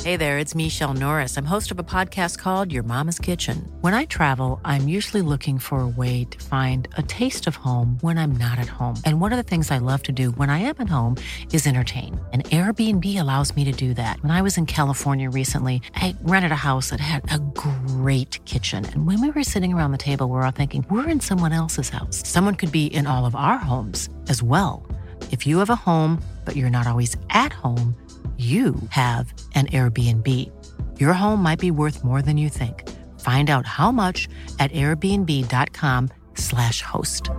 Hey there, it's Michelle Norris. I'm host of a podcast called Your Mama's Kitchen. When I travel, I'm usually looking for a way to find a taste of home when I'm not at home. And one of the things I love to do when I am at home is entertain. And Airbnb allows me to do that. When I was in California recently, I rented a house that had a great kitchen. And when we were sitting around the table, we were all thinking, we're in someone else's house. Someone could be in all of our homes as well. If you have a home, but you're not always at home, you have an Airbnb. Your home might be worth more than you think. Find out how much at airbnb.com/host.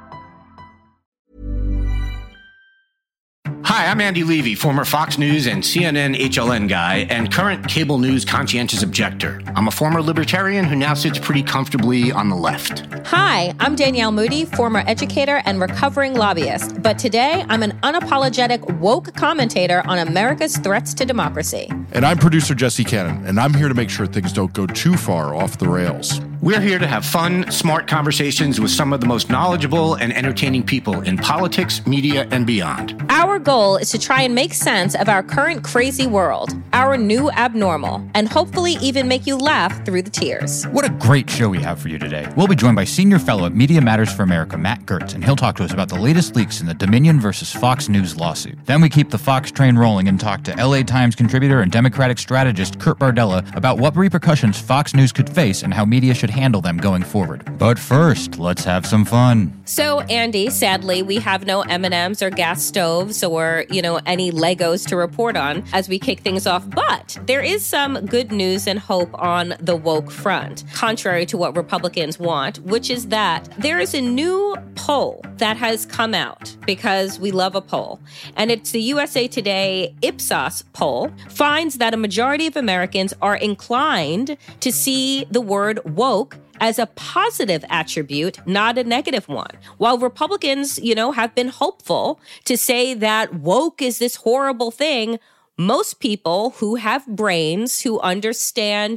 Hi, I'm Andy Levy, former Fox News and CNN HLN guy and current cable news conscientious objector. I'm a former libertarian who now sits pretty comfortably on the left. Hi, I'm Danielle Moody, former educator and recovering lobbyist. But today, I'm an unapologetic woke commentator on America's threats to democracy. And I'm producer Jesse Cannon, and I'm here to make sure things don't go too far off the rails. We're here to have fun, smart conversations with some of the most knowledgeable and entertaining people in politics, media, and beyond. Our goal is to try and make sense of our current crazy world, our new abnormal, and hopefully even make you laugh through the tears. What a great show we have for you today. We'll be joined by Senior Fellow at Media Matters for America, Matt Gertz, and he'll talk to us about the latest leaks in the Dominion versus Fox News lawsuit. Then we keep the Fox train rolling and talk to LA Times contributor and Democratic strategist Kurt Bardella about what repercussions Fox News could face and how media should handle them going forward. But first, let's have some fun. So, Andy, sadly, we have no M&Ms or gas stoves or, any Legos to report on as we kick things off. But there is some good news and hope on the woke front, contrary to what Republicans want, which is that there is a new poll that has come out because we love a poll. And it's the USA Today Ipsos poll finds that a majority of Americans are inclined to see the word woke as a positive attribute, not a negative one. While Republicans, have been hopeful to say that woke is this horrible thing, most people who have brains, who understand,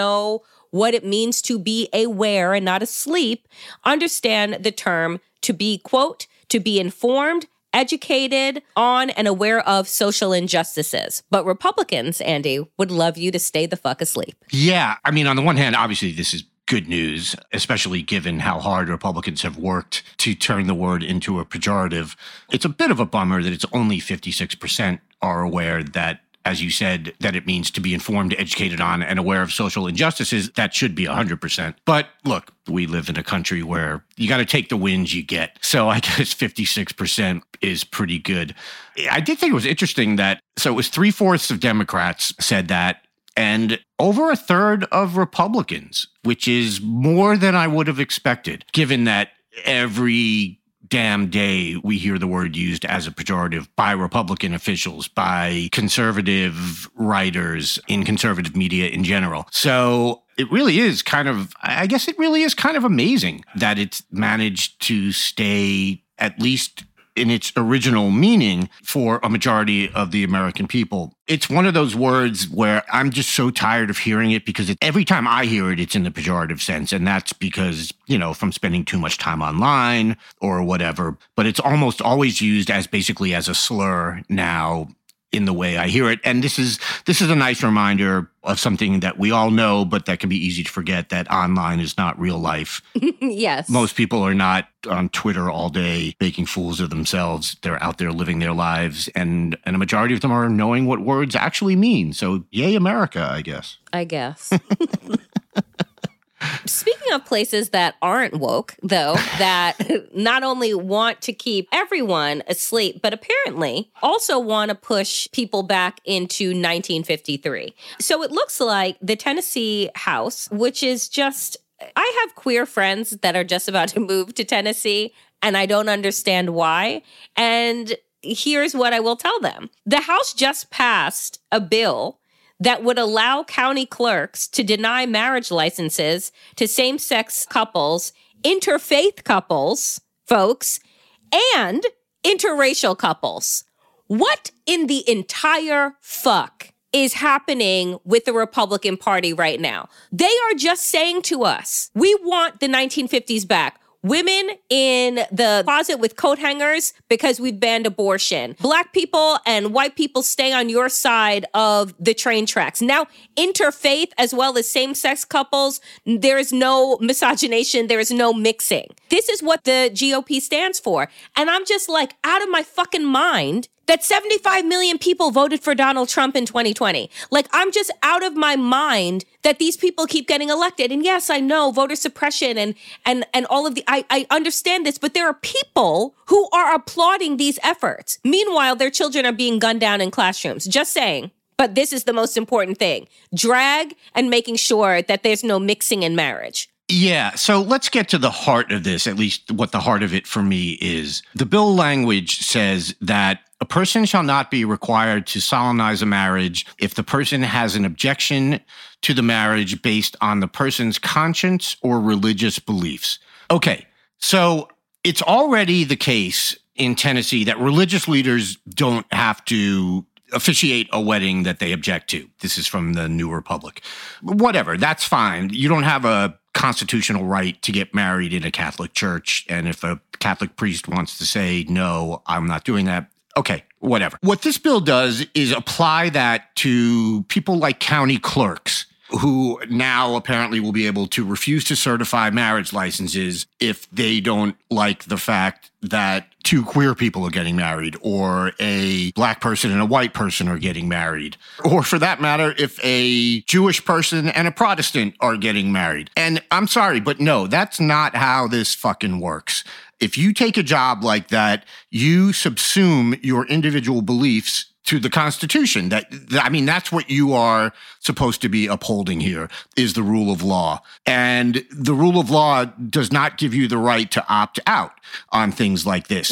what it means to be aware and not asleep, understand the term to be, quote, to be informed, educated on and aware of social injustices. But Republicans, Andy, would love you to stay the fuck asleep. Yeah, I mean, on the one hand, obviously this is good news, especially given how hard Republicans have worked to turn the word into a pejorative. It's a bit of a bummer that it's only 56% are aware that, as you said, that it means to be informed, educated on, and aware of social injustices. That should be 100%. But look, we live in a country where you got to take the wins you get. So I guess 56% is pretty good. I did think it was interesting that, so it was 3/4 of Democrats said that, and over a third of Republicans, which is more than I would have expected, given that every damn day we hear the word used as a pejorative by Republican officials, by conservative writers in conservative media in general. So it really is kind of amazing that it's managed to stay at least in its original meaning for a majority of the American people. It's one of those words where I'm just so tired of hearing it because every time I hear it, it's in the pejorative sense. And that's because, from spending too much time online or whatever. But it's almost always used as basically as a slur now in the way I hear it. And this is a nice reminder of something that we all know, but that can be easy to forget, that online is not real life. Yes. Most people are not on Twitter all day making fools of themselves. They're out there living their lives, and a majority of them are knowing what words actually mean. So yay, America, I guess. Speaking of places that aren't woke, though, that not only want to keep everyone asleep, but apparently also want to push people back into 1953. So it looks like the Tennessee House, which is just, I have queer friends that are just about to move to Tennessee, and I don't understand why. And here's what I will tell them. The House just passed a bill that would allow county clerks to deny marriage licenses to same-sex couples, interfaith couples, folks, and interracial couples. What in the entire fuck is happening with the Republican Party right now? They are just saying to us, we want the 1950s back. Women in the closet with coat hangers because we've banned abortion. Black people and white people stay on your side of the train tracks. Now, interfaith as well as same-sex couples, there is no miscegenation. There is no mixing. This is what the GOP stands for. And I'm just like out of my fucking mind that 75 million people voted for Donald Trump in 2020. Like, I'm just out of my mind that these people keep getting elected. And yes, I know voter suppression and all of the, I understand this, but there are people who are applauding these efforts. Meanwhile, their children are being gunned down in classrooms. Just saying. But this is the most important thing. Drag and making sure that there's no mixing in marriage. Yeah, so let's get to the heart of this, at least what the heart of it for me is. The bill language says that a person shall not be required to solemnize a marriage if the person has an objection to the marriage based on the person's conscience or religious beliefs. Okay, so it's already the case in Tennessee that religious leaders don't have to officiate a wedding that they object to. This is from the New Republic. Whatever, that's fine. You don't have a constitutional right to get married in a Catholic church. And if a Catholic priest wants to say, no, I'm not doing that, okay, whatever. What this bill does is apply that to people like county clerks who now apparently will be able to refuse to certify marriage licenses if they don't like the fact that two queer people are getting married, or a black person and a white person are getting married, or for that matter, if a Jewish person and a Protestant are getting married. And I'm sorry, but no, that's not how this fucking works. If you take a job like that, you subsume your individual beliefs to the Constitution. That's what you are supposed to be upholding here, is the rule of law. And the rule of law does not give you the right to opt out on things like this,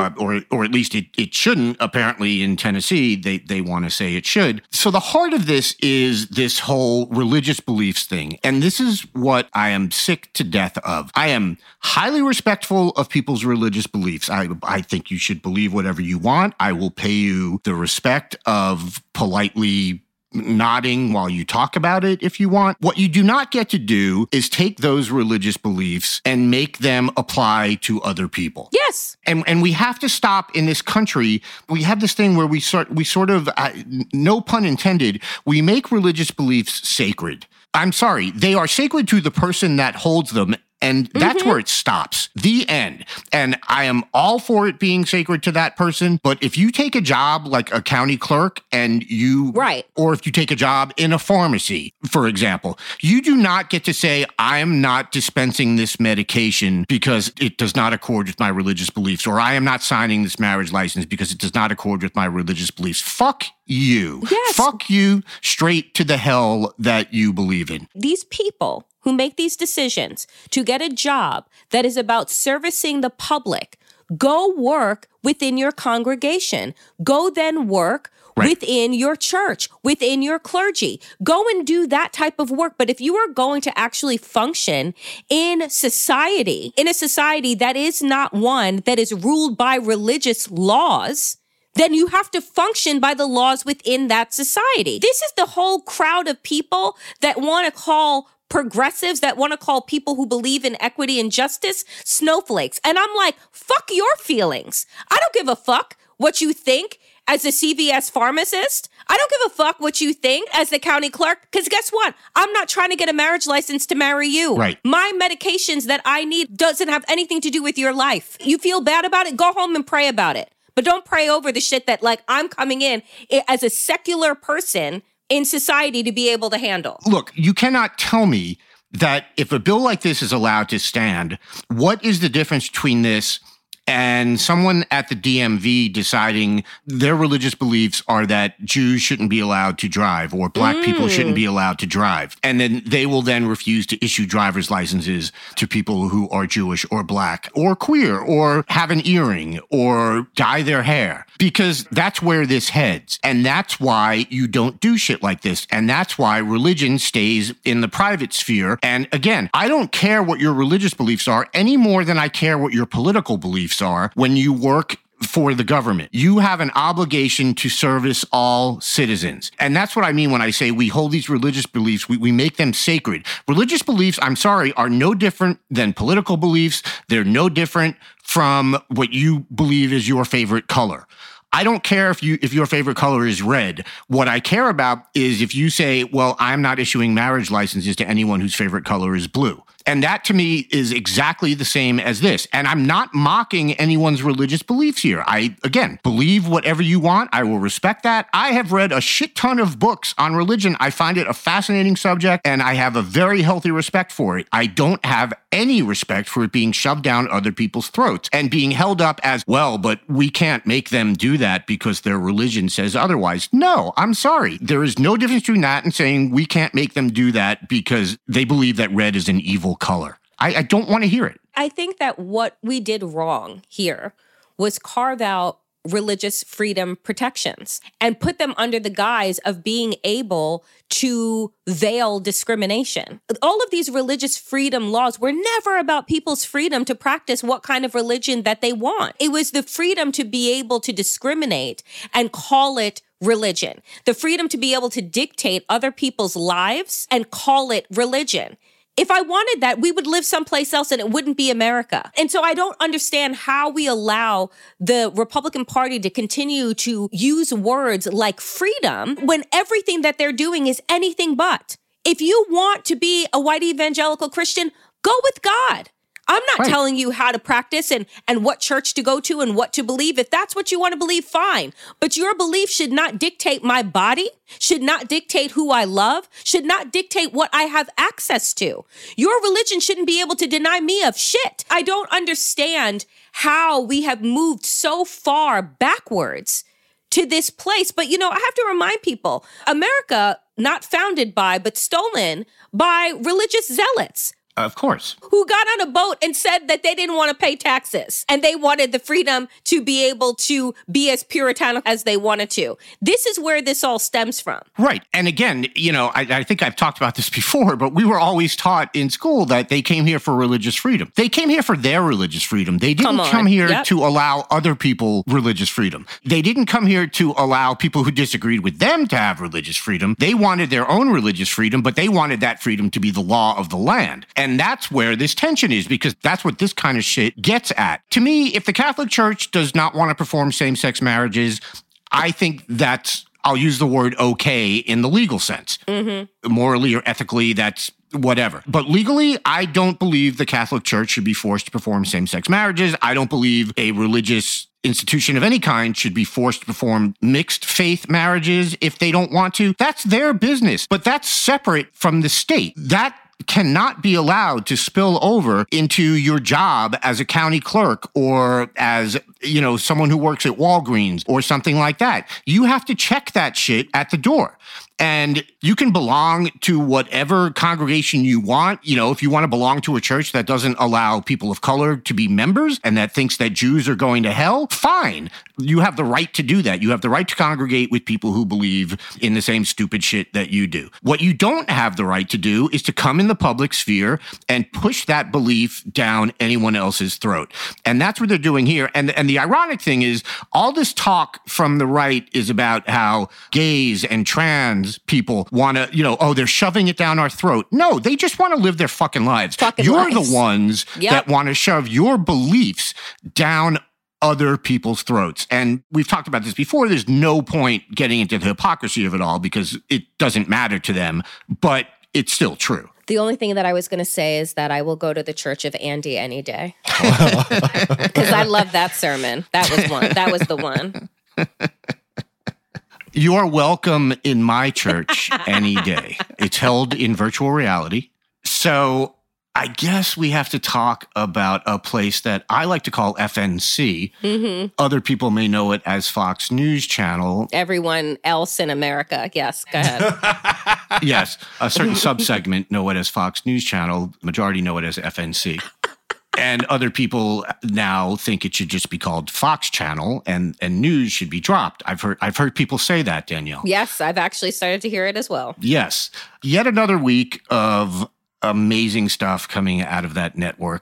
or at least it shouldn't. Apparently in Tennessee, they want to say it should. So the heart of this is this whole religious beliefs thing. And this is what I am sick to death of. I am highly respectful of people's religious beliefs. I think you should believe whatever you want. I will pay you the respect of politely nodding while you talk about it if you want. What you do not get to do is take those religious beliefs and make them apply to other people. Yes. And we have to stop in this country. We have this thing where we sort of, no pun intended, we make religious beliefs sacred. I'm sorry, they are sacred to the person that holds them. And that's where it stops. The end. And I am all for it being sacred to that person. But if you take a job like a county clerk and or if you take a job in a pharmacy, for example, you do not get to say, I'm not dispensing this medication because it does not accord with my religious beliefs, or I am not signing this marriage license because it does not accord with my religious beliefs. Fuck you. Yes. Fuck you straight to the hell that you believe in. These people who make these decisions to get a job that is about servicing the public, go work within your congregation. Go then work within your church, within your clergy. Go and do that type of work. But if you are going to actually function in society, in a society that is not one that is ruled by religious laws, then you have to function by the laws within that society. This is the whole crowd of people that want to call progressives, that want to call people who believe in equity and justice snowflakes. And I'm like, fuck your feelings. I don't give a fuck what you think as a CVS pharmacist. I don't give a fuck what you think as the county clerk, because guess what? I'm not trying to get a marriage license to marry you. Right. My medications that I need doesn't have anything to do with your life. You feel bad about it? Go home and pray about it. But don't pray over the shit that, like, I'm coming in as a secular person in society to be able to handle. Look, you cannot tell me that if a bill like this is allowed to stand, what is the difference between this and someone at the DMV deciding their religious beliefs are that Jews shouldn't be allowed to drive, or black people shouldn't be allowed to drive. And then they will then refuse to issue driver's licenses to people who are Jewish or black or queer or have an earring or dye their hair, because that's where this heads. And that's why you don't do shit like this. And that's why religion stays in the private sphere. And again, I don't care what your religious beliefs are any more than I care what your political beliefs are when you work for the government. You have an obligation to service all citizens. And that's what I mean when I say we hold these religious beliefs, we make them sacred. Religious beliefs, I'm sorry, are no different than political beliefs. They're no different from what you believe is your favorite color. I don't care if your favorite color is red. What I care about is if you say, well, I'm not issuing marriage licenses to anyone whose favorite color is blue. And that to me is exactly the same as this. And I'm not mocking anyone's religious beliefs here. I, again, believe whatever you want. I will respect that. I have read a shit ton of books on religion. I find it a fascinating subject, and I have a very healthy respect for it. I don't have any respect for it being shoved down other people's throats and being held up as, well, but we can't make them do that because their religion says otherwise. No, I'm sorry. There is no difference between that and saying we can't make them do that because they believe that red is an evil color. I don't want to hear it. I think that what we did wrong here was carve out religious freedom protections and put them under the guise of being able to veil discrimination. All of these religious freedom laws were never about people's freedom to practice what kind of religion that they want. It was the freedom to be able to discriminate and call it religion. The freedom to be able to dictate other people's lives and call it religion. If I wanted that, we would live someplace else and it wouldn't be America. And so I don't understand how we allow the Republican Party to continue to use words like freedom when everything that they're doing is anything but. If you want to be a white evangelical Christian, go with God. I'm not telling you how to practice and what church to go to and what to believe. If that's what you want to believe, fine. But your belief should not dictate my body, should not dictate who I love, should not dictate what I have access to. Your religion shouldn't be able to deny me of shit. I don't understand how we have moved so far backwards to this place. But, I have to remind people, America, not founded by, but stolen by religious zealots. Of course. Who got on a boat and said that they didn't want to pay taxes and they wanted the freedom to be able to be as puritanical as they wanted to. This is where this all stems from. Right. And again, I think I've talked about this before, but we were always taught in school that they came here for religious freedom. They came here for their religious freedom. They didn't come here to allow other people religious freedom. They didn't come here to allow people who disagreed with them to have religious freedom. They wanted their own religious freedom, but they wanted that freedom to be the law of the land. And that's where this tension is, because that's what this kind of shit gets at. To me, if the Catholic Church does not want to perform same-sex marriages, I think that's, I'll use the word okay in the legal sense. Mm-hmm. Morally or ethically, that's whatever. But legally, I don't believe the Catholic Church should be forced to perform same-sex marriages. I don't believe a religious institution of any kind should be forced to perform mixed faith marriages if they don't want to. That's their business, but that's separate from the state. That cannot be allowed to spill over into your job as a county clerk or as, someone who works at Walgreens or something like that. You have to check that shit at the door. And you can belong to whatever congregation you want. If you want to belong to a church that doesn't allow people of color to be members and that thinks that Jews are going to hell, fine. You have the right to do that. You have the right to congregate with people who believe in the same stupid shit that you do. What you don't have the right to do is to come in the public sphere and push that belief down anyone else's throat. And that's what they're doing here. And the ironic thing is, all this talk from the right is about how gays and trans people want to, they're shoving it down our throat. No, they just want to live their fucking lives. You're the ones that want to shove your beliefs down other people's throats. And we've talked about this before. There's no point getting into the hypocrisy of it all because it doesn't matter to them, but it's still true. The only thing that I was going to say is that I will go to the Church of Andy any day. Because I love that sermon. That was the one. You are welcome in my church any day. It's held in virtual reality. So I guess we have to talk about a place that I like to call FNC. Mm-hmm. Other people may know it as Fox News Channel. Everyone else in America. Yes, go ahead. Yes, a certain subsegment know it as Fox News Channel. Majority know it as FNC. And other people now think it should just be called Fox Channel and news should be dropped. I've heard people say that, Danielle. Yes, I've actually started to hear it as well. Yes. Yet another week of amazing stuff coming out of that network.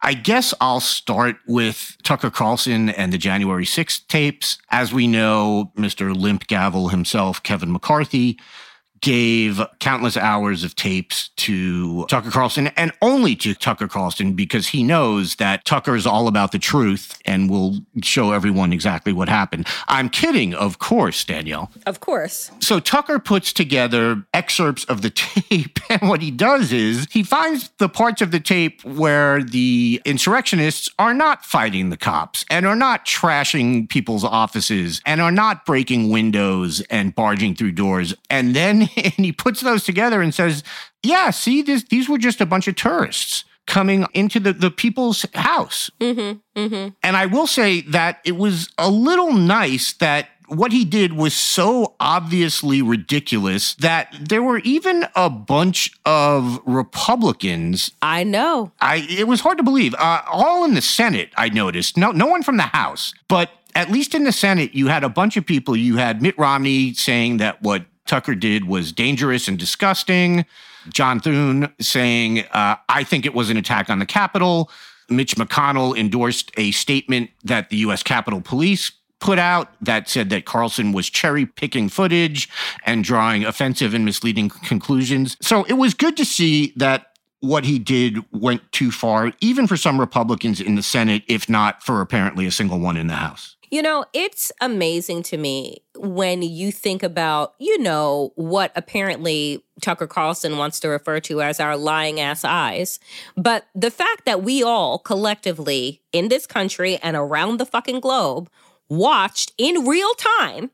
I guess I'll start with Tucker Carlson and the January 6th tapes. As we know, Mr. Limp Gavel himself, Kevin McCarthy, gave countless hours of tapes to Tucker Carlson, and only to Tucker Carlson, because he knows that Tucker is all about the truth and will show everyone exactly what happened. I'm kidding, of course, Danielle. Of course. So Tucker puts together excerpts of the tape, and what he does is he finds the parts of the tape where the insurrectionists are not fighting the cops and are not trashing people's offices and are not breaking windows and barging through doors. And then he puts those together and says, yeah, see, these were just a bunch of tourists coming into the people's house. Mm-hmm, mm-hmm. And I will say that it was a little nice that what he did was so obviously ridiculous that there were even a bunch of Republicans. I know. It was hard to believe. All in the Senate, I noticed. No one from the House. But at least in the Senate, you had a bunch of people. You had Mitt Romney saying that what Tucker did was dangerous and disgusting. John Thune saying, I think it was an attack on the Capitol. Mitch McConnell endorsed a statement that the U.S. Capitol Police put out that said that Carlson was cherry-picking footage and drawing offensive and misleading conclusions. So it was good to see that what he did went too far, even for some Republicans in the Senate, if not for apparently a single one in the House. You know, it's amazing to me when you think about, what apparently Tucker Carlson wants to refer to as our lying ass eyes. But the fact that we all collectively in this country and around the fucking globe watched in real time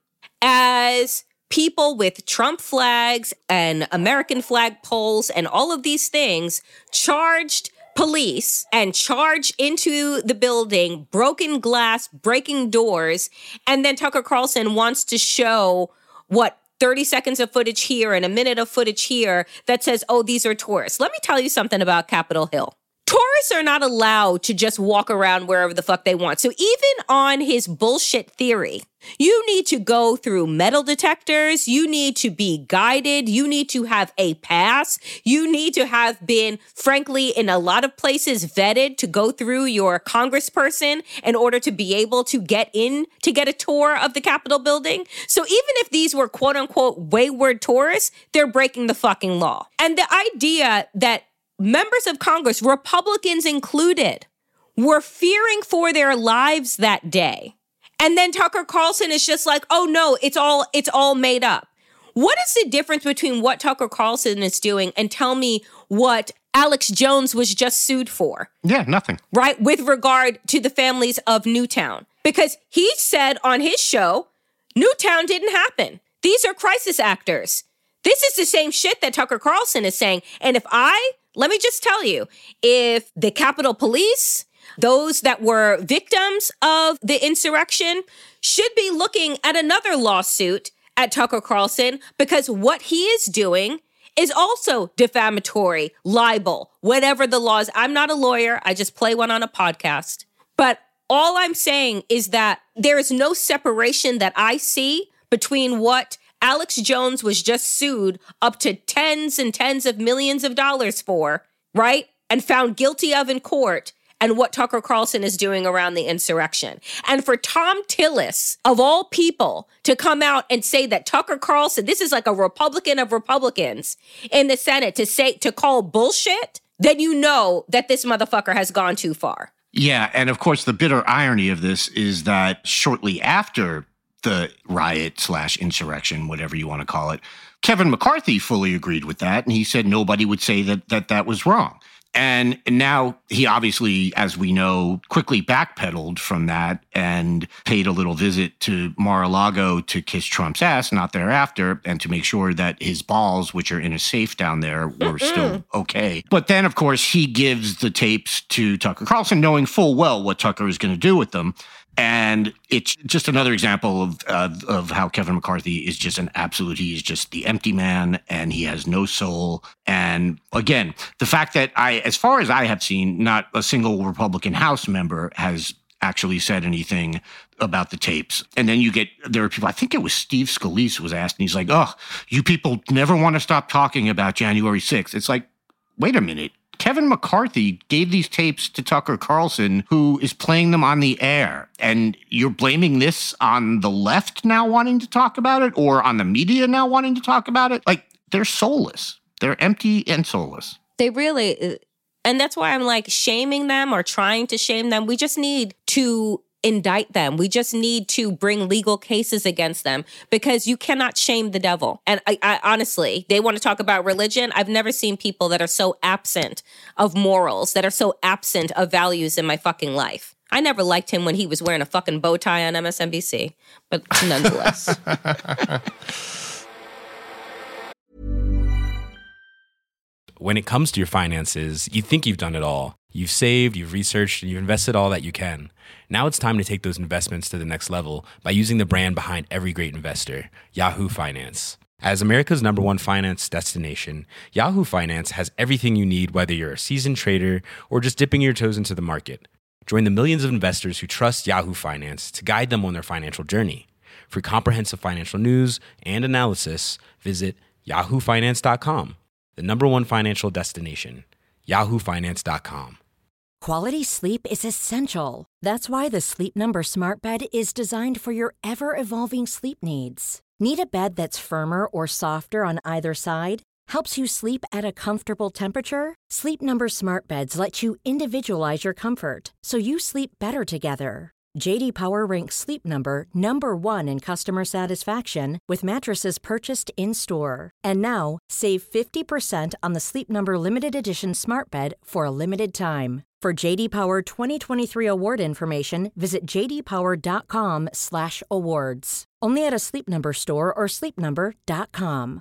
as people with Trump flags and American flag poles and all of these things charged police and charge into the building, broken glass, breaking doors, and then Tucker Carlson wants to show 30 seconds of footage here and a minute of footage here that says, oh, these are tourists. Let me tell you something about Capitol Hill. Tourists are not allowed to just walk around wherever the fuck they want. So even on his bullshit theory, you need to go through metal detectors. You need to be guided. You need to have a pass. You need to have been, frankly, in a lot of places vetted to go through your congressperson in order to be able to get in to get a tour of the Capitol building. So even if these were quote unquote wayward tourists, they're breaking the fucking law. And the idea that members of Congress, Republicans included, were fearing for their lives that day. And then Tucker Carlson is just like, oh no, it's all made up. What is the difference between what Tucker Carlson is doing and tell me what Alex Jones was just sued for? Yeah, nothing. Right? With regard to the families of Newtown. Because he said on his show, Newtown didn't happen. These are crisis actors. This is the same shit that Tucker Carlson is saying. And let me just tell you, if the Capitol Police, those that were victims of the insurrection, should be looking at another lawsuit at Tucker Carlson, because what he is doing is also defamatory, libel, whatever the laws. I'm not a lawyer. I just play one on a podcast. But all I'm saying is that there is no separation that I see between what Alex Jones was just sued up to tens and tens of millions of dollars for, right? And found guilty of in court, and what Tucker Carlson is doing around the insurrection. And for Tom Tillis, of all people, to come out and say that Tucker Carlson, this is like a Republican of Republicans in the Senate, to call bullshit, then you know that this motherfucker has gone too far. Yeah, and of course, the bitter irony of this is that shortly after the riot/insurrection, whatever you want to call it, Kevin McCarthy fully agreed with that. And he said nobody would say that was wrong. And now he obviously, as we know, quickly backpedaled from that and paid a little visit to Mar-a-Lago to kiss Trump's ass, not thereafter, and to make sure that his balls, which are in a safe down there, were still okay. But then, of course, he gives the tapes to Tucker Carlson, knowing full well what Tucker is going to do with them. And it's just another example of how Kevin McCarthy is just an absolute, he is just the empty man and he has no soul. And again, the fact that as far as I have seen, not a single Republican House member has actually said anything about the tapes. And then there are people, I think it was Steve Scalise was asked, and he's like, oh, you people never want to stop talking about January 6th. It's like, wait a minute. Kevin McCarthy gave these tapes to Tucker Carlson, who is playing them on the air. And you're blaming this on the left now wanting to talk about it, or on the media now wanting to talk about it? Like, they're soulless. They're empty and soulless. They really, and that's why I'm like shaming them or trying to shame them. We just need to indict them. We just need to bring legal cases against them, because you cannot shame the devil. And I honestly, they want to talk about religion. I've never seen people that are so absent of morals, that are so absent of values in my fucking life. I never liked him when he was wearing a fucking bow tie on MSNBC, but nonetheless. When it comes to your finances, you think you've done it all. You've saved, you've researched, and you've invested all that you can. Now it's time to take those investments to the next level by using the brand behind every great investor, Yahoo Finance. As America's #1 finance destination, Yahoo Finance has everything you need, whether you're a seasoned trader or just dipping your toes into the market. Join the millions of investors who trust Yahoo Finance to guide them on their financial journey. For comprehensive financial news and analysis, visit yahoofinance.com. The #1 financial destination, yahoofinance.com. Quality sleep is essential. That's why the Sleep Number Smart Bed is designed for your ever-evolving sleep needs. Need a bed that's firmer or softer on either side? Helps you sleep at a comfortable temperature? Sleep Number Smart Beds let you individualize your comfort, so you sleep better together. J.D. Power ranks Sleep Number #1 in customer satisfaction with mattresses purchased in-store. And now, save 50% on the Sleep Number Limited Edition Smart Bed for a limited time. For J.D. Power 2023 award information, visit jdpower.com/awards. Only at a Sleep Number store or sleepnumber.com.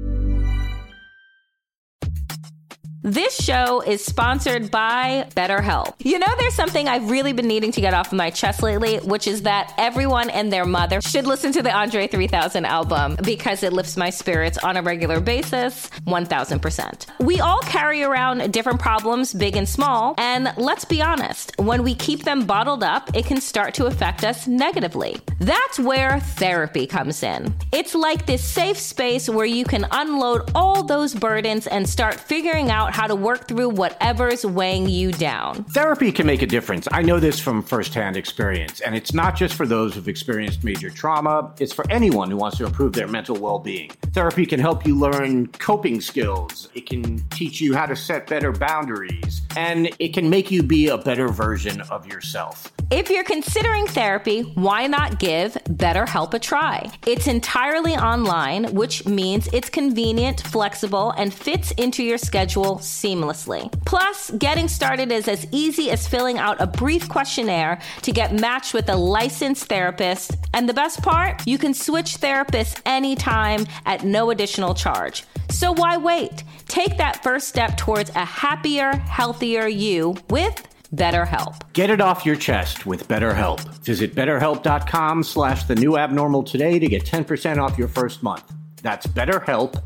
This show is sponsored by BetterHelp. You know, there's something I've really been needing to get off of my chest lately, which is that everyone and their mother should listen to the Andre 3000 album, because it lifts my spirits on a regular basis, 1000%. We all carry around different problems, big and small, and let's be honest, when we keep them bottled up, it can start to affect us negatively. That's where therapy comes in. It's like this safe space where you can unload all those burdens and start figuring out how to work through whatever's weighing you down. Therapy can make a difference. I know this from firsthand experience, and it's not just for those who've experienced major trauma. It's for anyone who wants to improve their mental well-being. Therapy can help you learn coping skills. It can teach you how to set better boundaries, and it can make you be a better version of yourself. If you're considering therapy, why not give BetterHelp a try? It's entirely online, which means it's convenient, flexible, and fits into your schedule seamlessly. Plus, getting started is as easy as filling out a brief questionnaire to get matched with a licensed therapist. And the best part? You can switch therapists anytime at no additional charge. So why wait? Take that first step towards a happier, healthier you with BetterHelp. Get it off your chest with BetterHelp. Visit BetterHelp.com/thenewabnormal today to get 10% off your first month. That's BetterHelp,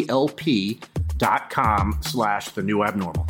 HELP.com/thenewabnormal.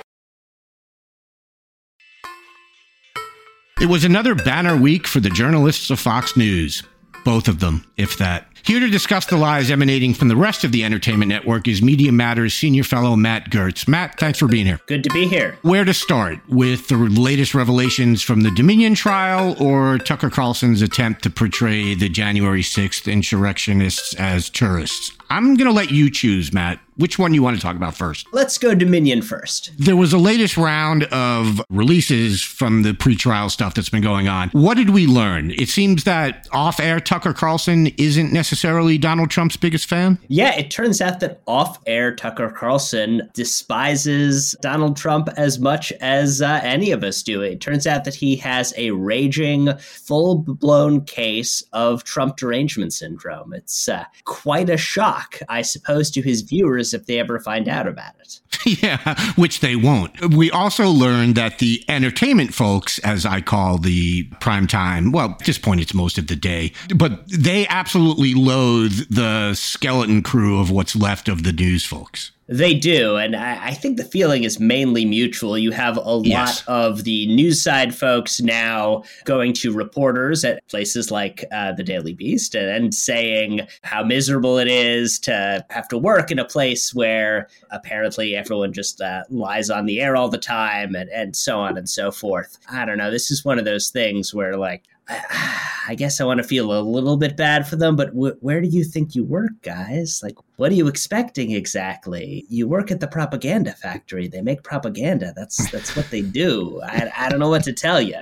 It was another banner week for the journalists of Fox News. Both of them, if that. Here to discuss the lies emanating from the rest of the entertainment network is Media Matters senior fellow Matt Gertz. Matt, thanks for being here. Good to be here. Where to start? With the latest revelations from the Dominion trial, or Tucker Carlson's attempt to portray the January 6th insurrectionists as tourists? I'm going to let you choose, Matt. Which one you want to talk about first? Let's go Dominion first. There was a latest round of releases from the pretrial stuff that's been going on. What did we learn? It seems that off-air Tucker Carlson isn't necessarily Donald Trump's biggest fan. Yeah, it turns out that off-air Tucker Carlson despises Donald Trump as much as any of us do. It turns out that he has a raging, full-blown case of Trump derangement syndrome. It's quite a shock, I suppose, to his viewers if they ever find out about it. Yeah, which they won't. We also learned that the entertainment folks, as I call the prime time, well, at this point it's most of the day, but they absolutely loathe the skeleton crew of what's left of the news folks. They do. And I think the feeling is mainly mutual. You have a lot of the news side folks now going to reporters at places like the Daily Beast and saying how miserable it is to have to work in a place where apparently everyone just lies on the air all the time and so on and so forth. I don't know. This is one of those things where, like, I guess I want to feel a little bit bad for them, but where do you think you work, guys? Like, what are you expecting exactly? You work at the propaganda factory. They make propaganda. That's what they do. I don't know what to tell you.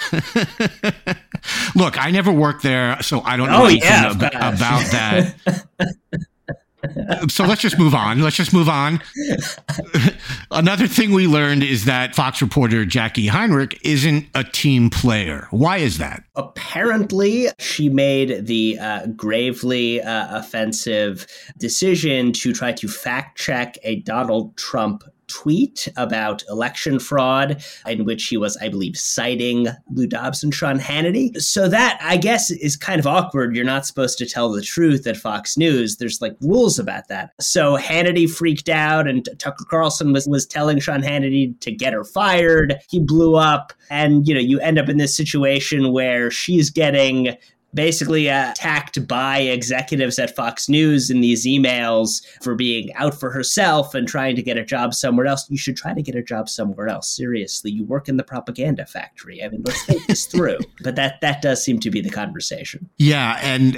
Look, I never worked there, so I don't know anything about that. So let's just move on. Another thing we learned is that Fox reporter Jackie Heinrich isn't a team player. Why is that? Apparently, she made the gravely offensive decision to try to fact check a Donald Trump tweet about election fraud in which he was, I believe, citing Lou Dobbs and Sean Hannity. So that, I guess, is kind of awkward. You're not supposed to tell the truth at Fox News. There's like rules about that. So Hannity freaked out and Tucker Carlson was telling Sean Hannity to get her fired. He blew up. And, you end up in this situation where she's getting basically attacked by executives at Fox News in these emails for being out for herself and trying to get a job somewhere else. You should try to get a job somewhere else. Seriously, you work in the propaganda factory. I mean, let's think this through. But that does seem to be the conversation. Yeah. And,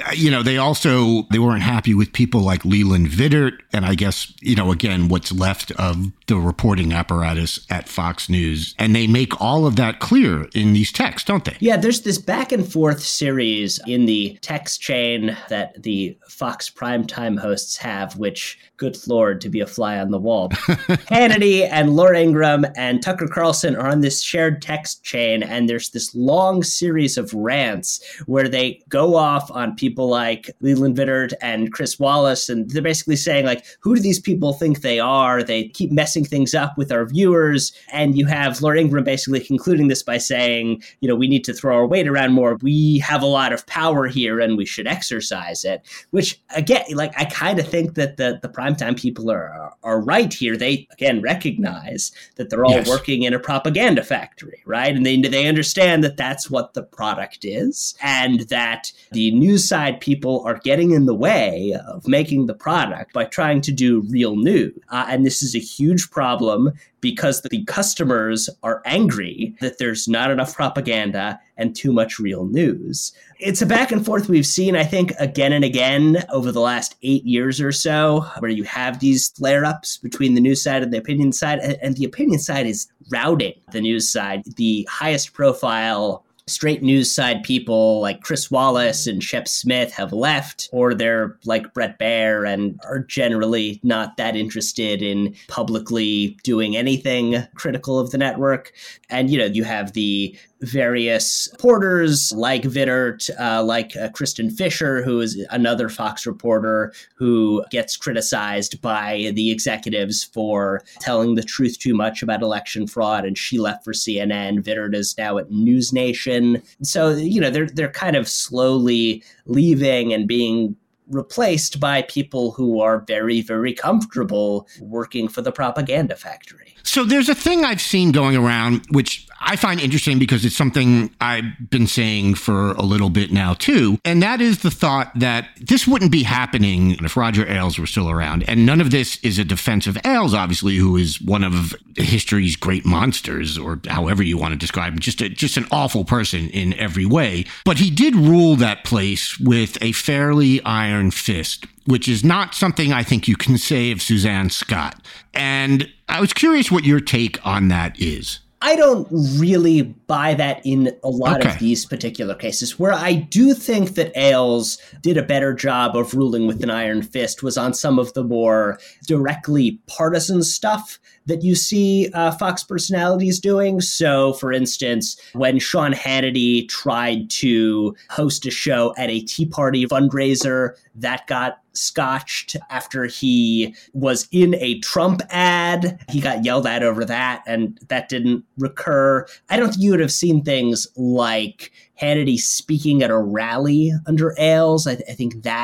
they weren't happy with people like Leland Vittert. And I guess, again, what's left of the reporting apparatus at Fox News. And they make all of that clear in these texts, don't they? Yeah, there's this back and forth series in the text chain that the Fox primetime hosts have, which, good Lord, to be a fly on the wall. Hannity and Laura Ingraham and Tucker Carlson are on this shared text chain, and there's this long series of rants where they go off on people like Leland Vittert and Chris Wallace, and they're basically saying, like, who do these people think they are? They keep messing things up with our viewers. And you have Laura Ingraham basically concluding this by saying, we need to throw our weight around more. We have a lot of power here and we should exercise it, which, again, like, I kind of think that the primetime people are right here. They, again, recognize that they're all working in a propaganda factory, right? And they understand that that's what the product is, and that the news side people are getting in the way of making the product by trying to do real news. And this is a huge problem because the customers are angry that there's not enough propaganda and too much real news. It's a back and forth we've seen, I think, again and again over the last 8 years or so, where you have these flare-ups between the news side and the opinion side, and the opinion side is routing the news side. The highest profile straight news side people like Chris Wallace and Shep Smith have left, or they're like Bret Baier and are generally not that interested in publicly doing anything critical of the network. And, you have the various reporters like Vittert, like Kristen Fisher, who is another Fox reporter who gets criticized by the executives for telling the truth too much about election fraud, and she left for CNN. Vittert is now at News Nation. So, they're kind of slowly leaving and being replaced by people who are very, very comfortable working for the propaganda factory. So there's a thing I've seen going around, which I find interesting because it's something I've been saying for a little bit now, too. And that is the thought that this wouldn't be happening if Roger Ailes were still around. And none of this is a defense of Ailes, obviously, who is one of history's great monsters, or however you want to describe him, just an awful person in every way. But he did rule that place with a fairly iron fist, which is not something I think you can say of Suzanne Scott. And I was curious what your take on that is. I don't really buy that in a lot of these particular cases. Where I do think that Ailes did a better job of ruling with an iron fist was on some of the more directly partisan stuff that you see Fox personalities doing. So, for instance, when Sean Hannity tried to host a show at a Tea Party fundraiser, that got scotched after he was in a Trump ad. He got yelled at over that, and that didn't recur. I don't think you would have seen things like Hannity speaking at a rally under Ailes. I think that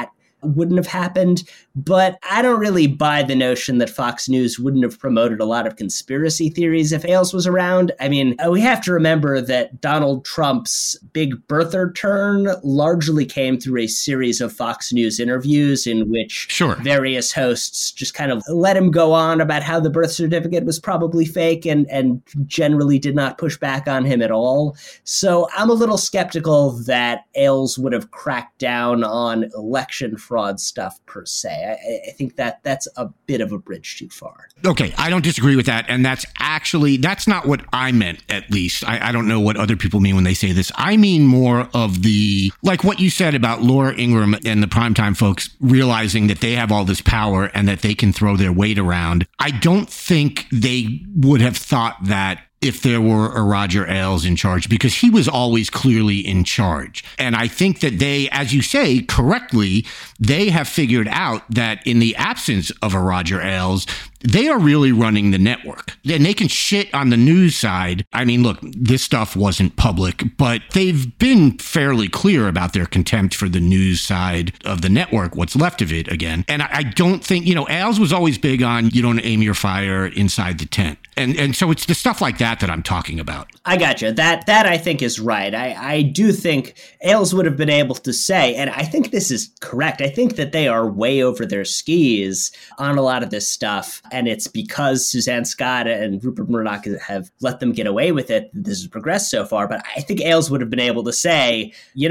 wouldn't have happened. But I don't really buy the notion that Fox News wouldn't have promoted a lot of conspiracy theories if Ailes was around. I mean, we have to remember that Donald Trump's big birther turn largely came through a series of Fox News interviews in which various hosts just kind of let him go on about how the birth certificate was probably fake and generally did not push back on him at all. So I'm a little skeptical that Ailes would have cracked down on election fraud stuff per se. I think that's a bit of a bridge too far. Okay, I don't disagree with that. And that's not what I meant, at least. I don't know what other people mean when they say this. I mean more of like what you said about Laura Ingraham and the primetime folks realizing that they have all this power and that they can throw their weight around. I don't think they would have thought that if there were a Roger Ailes in charge, because he was always clearly in charge. And I think that they, as you say correctly, they have figured out that in the absence of a Roger Ailes, they are really running the network. And they can shit on the news side. I mean, look, this stuff wasn't public, but they've been fairly clear about their contempt for the news side of the network, what's left of it again. And I don't think, Ailes was always big on you don't aim your fire inside the tent. And so it's the stuff like that I'm talking about. I gotcha. That I think is right. I do think Ailes would have been able to say, and I think this is correct, I think that they are way over their skis on a lot of this stuff. And it's because Suzanne Scott and Rupert Murdoch have let them get away with it. This has progressed so far. But I think Ailes would have been able to say,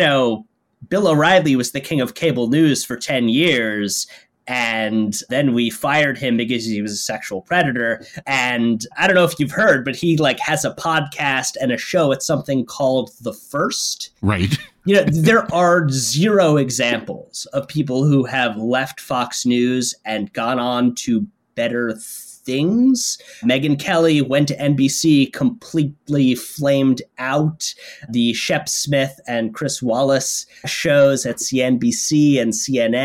Bill O'Reilly was the king of cable news for 10 years. And then we fired him because he was a sexual predator. And I don't know if you've heard, but he has a podcast and a show. It's something called The First. Right. There are zero examples of people who have left Fox News and gone on to better things. Megyn Kelly went to NBC, completely flamed out. The Shep Smith and Chris Wallace shows at CNBC and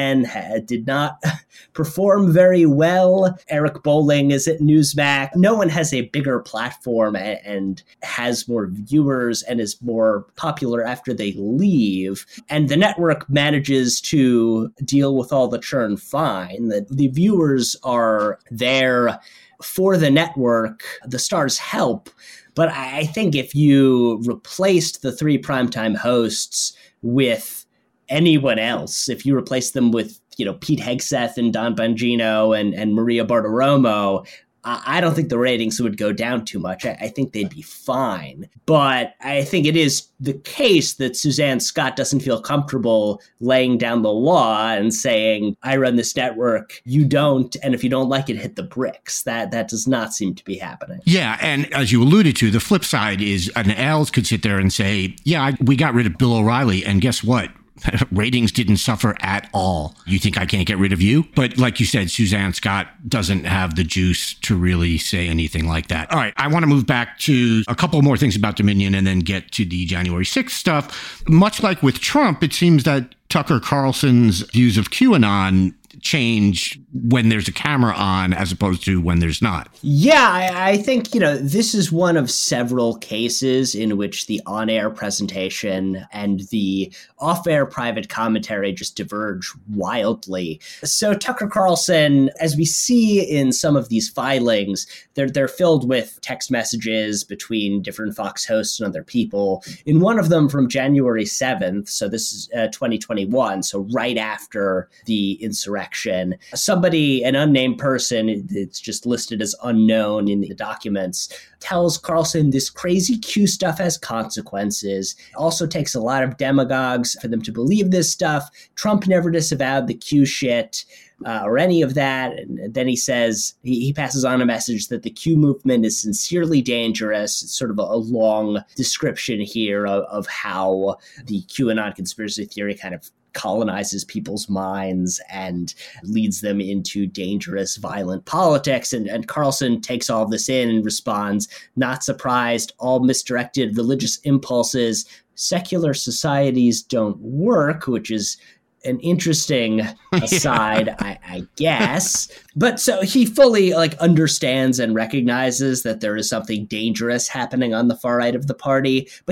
CNN did not perform very well. Eric Bolling is at Newsmax. No one has a bigger platform and has more viewers and is more popular after they leave. And the network manages to deal with all the churn fine. The viewers are there for the network. The stars help. But I think if you replaced the three primetime hosts with anyone else, if you replaced them with, Pete Hegseth and Don Bongino and Maria Bartiromo, I don't think the ratings would go down too much. I think they'd be fine. But I think it is the case that Suzanne Scott doesn't feel comfortable laying down the law and saying, I run this network, you don't, and if you don't like it, hit the bricks. That does not seem to be happening. Yeah, and as you alluded to, the flip side is an Ailes could sit there and say, we got rid of Bill O'Reilly, and guess what? Ratings didn't suffer at all. You think I can't get rid of you? But like you said, Suzanne Scott doesn't have the juice to really say anything like that. All right, I want to move back to a couple more things about Dominion and then get to the January 6th stuff. Much like with Trump, it seems that Tucker Carlson's views of QAnon change when there's a camera on as opposed to when there's not. Yeah, I think, this is one of several cases in which the on-air presentation and the off-air private commentary just diverge wildly. So Tucker Carlson, as we see in some of these filings, they're filled with text messages between different Fox hosts and other people. In one of them from January 7th, so this is 2021, so right after the insurrection, somebody, an unnamed person, it's just listed as unknown in the documents, tells Carlson this crazy Q stuff has consequences. It also takes a lot of demagogues for them to believe this stuff. Trump never disavowed the Q shit or any of that. And then he says, he passes on a message that the Q movement is sincerely dangerous. It's sort of a long description here of how the QAnon conspiracy theory kind of colonizes people's minds and leads them into dangerous, violent politics. And Carlson takes all this in and responds, not surprised, all misdirected religious impulses, secular societies don't work, which is an interesting aside, I guess. But so he fully understands and recognizes that there is something dangerous happening on the far right of the party, but he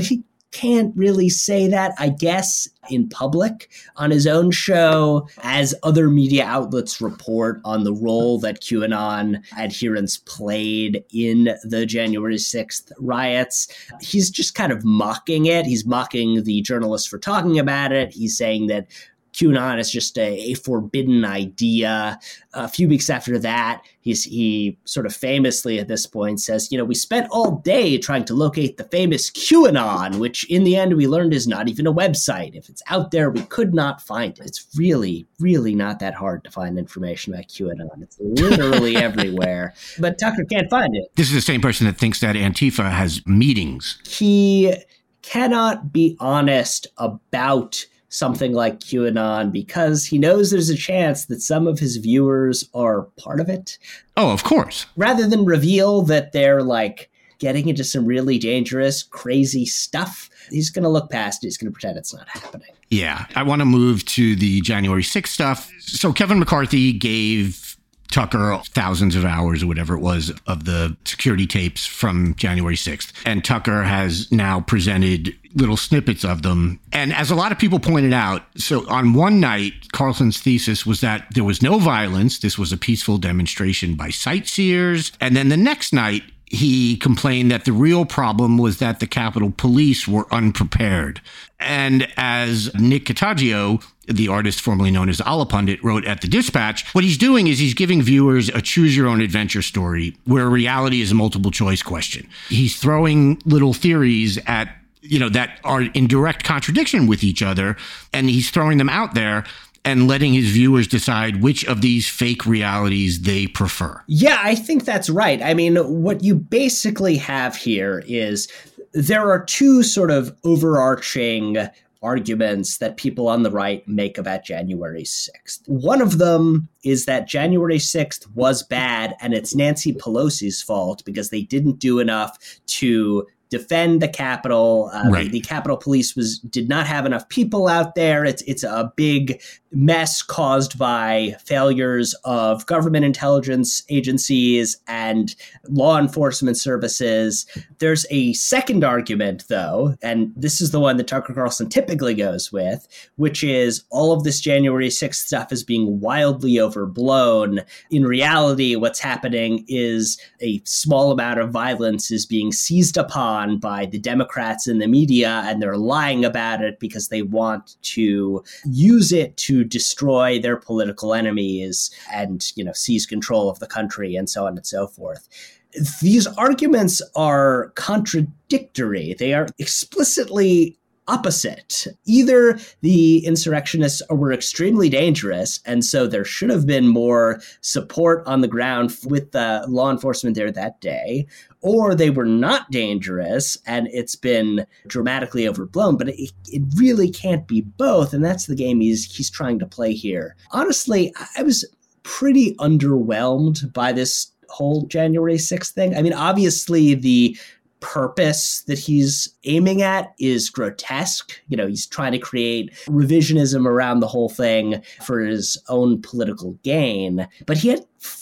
can't really say that, I guess, in public on his own show, as other media outlets report on the role that QAnon adherents played in the January 6th riots. He's just kind of mocking it. He's mocking the journalists for talking about it. He's saying that QAnon is just a forbidden idea. A few weeks after that, he sort of famously at this point says, we spent all day trying to locate the famous QAnon, which in the end we learned is not even a website. If it's out there, we could not find it. It's really, really not that hard to find information about QAnon. It's literally everywhere. But Tucker can't find it. This is the same person that thinks that Antifa has meetings. He cannot be honest about something like QAnon because he knows there's a chance that some of his viewers are part of it. Oh, of course. Rather than reveal that they're like getting into some really dangerous, crazy stuff, he's going to look past it. He's going to pretend it's not happening. Yeah. I want to move to the January 6th stuff. So Kevin McCarthy gave Tucker thousands of hours or whatever it was of the security tapes from January 6th. And Tucker has now presented little snippets of them. And as a lot of people pointed out, so on one night, Carlson's thesis was that there was no violence. This was a peaceful demonstration by sightseers. And then the next night, he complained that the real problem was that the Capitol Police were unprepared. And as Nick Cataggio, the artist formerly known as Allah Pundit, wrote at the Dispatch, what he's doing is he's giving viewers a choose-your-own-adventure story where reality is a multiple-choice question. He's throwing little theories at that are in direct contradiction with each other, and he's throwing them out there and letting his viewers decide which of these fake realities they prefer. Yeah, I think that's right. I mean, what you basically have here is there are two sort of overarching arguments that people on the right make about January 6th. One of them is that January 6th was bad and it's Nancy Pelosi's fault because they didn't do enough to defend the Capitol. Right. The Capitol Police did not have enough people out there. It's a big mess caused by failures of government intelligence agencies and law enforcement services. There's a second argument, though, and this is the one that Tucker Carlson typically goes with, which is all of this January 6th stuff is being wildly overblown. In reality, what's happening is a small amount of violence is being seized upon by the Democrats in the media, and they're lying about it because they want to use it to destroy their political enemies and, seize control of the country and so on and so forth. These arguments are contradictory. They are explicitly opposite. Either the insurrectionists were extremely dangerous, and so there should have been more support on the ground with the law enforcement there that day, or they were not dangerous and it's been dramatically overblown. But it really can't be both, and that's the game he's trying to play here. Honestly, I was pretty underwhelmed by this whole January 6th thing. I mean, obviously the purpose that he's aiming at is grotesque. He's trying to create revisionism around the whole thing for his own political gain. But he had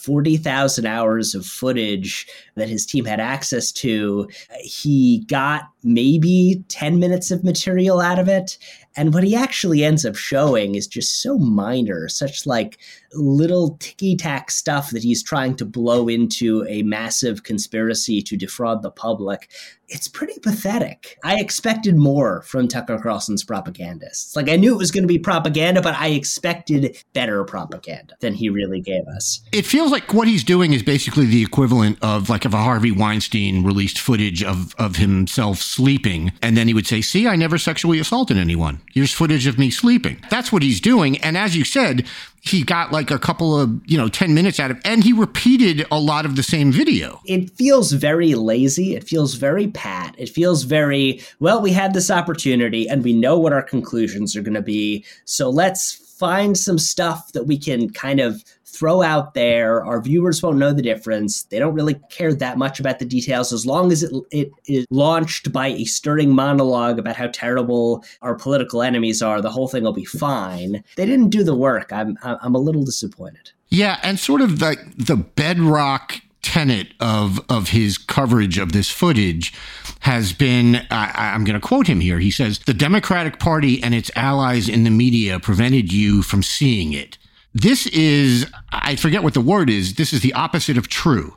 40,000 hours of footage that his team had access to. He got maybe 10 minutes of material out of it. And what he actually ends up showing is just so minor, such like little ticky-tack stuff that he's trying to blow into a massive conspiracy to defraud the public. It's pretty pathetic. I expected more from Tucker Carlson's propagandists. Like, I knew it was going to be propaganda, but I expected better propaganda than he really gave us. It feels like what he's doing is basically the equivalent of like if a Harvey Weinstein released footage of himself sleeping, and then he would say, see, I never sexually assaulted anyone. Here's footage of me sleeping. That's what he's doing. And as you said, he got like a couple of, 10 minutes out of it, and he repeated a lot of the same video. It feels very lazy. It feels very pat. It feels very, well, we had this opportunity and we know what our conclusions are going to be. So let's find some stuff that we can kind of throw out there. Our viewers won't know the difference. They don't really care that much about the details. As long as it is launched by a stirring monologue about how terrible our political enemies are, the whole thing will be fine. They didn't do the work. I'm a little disappointed. Yeah, and sort of the bedrock tenet of his coverage of this footage has been, I'm going to quote him here. He says, "The Democratic Party and its allies in the media prevented you from seeing it." This is, I forget what the word is, this is the opposite of true.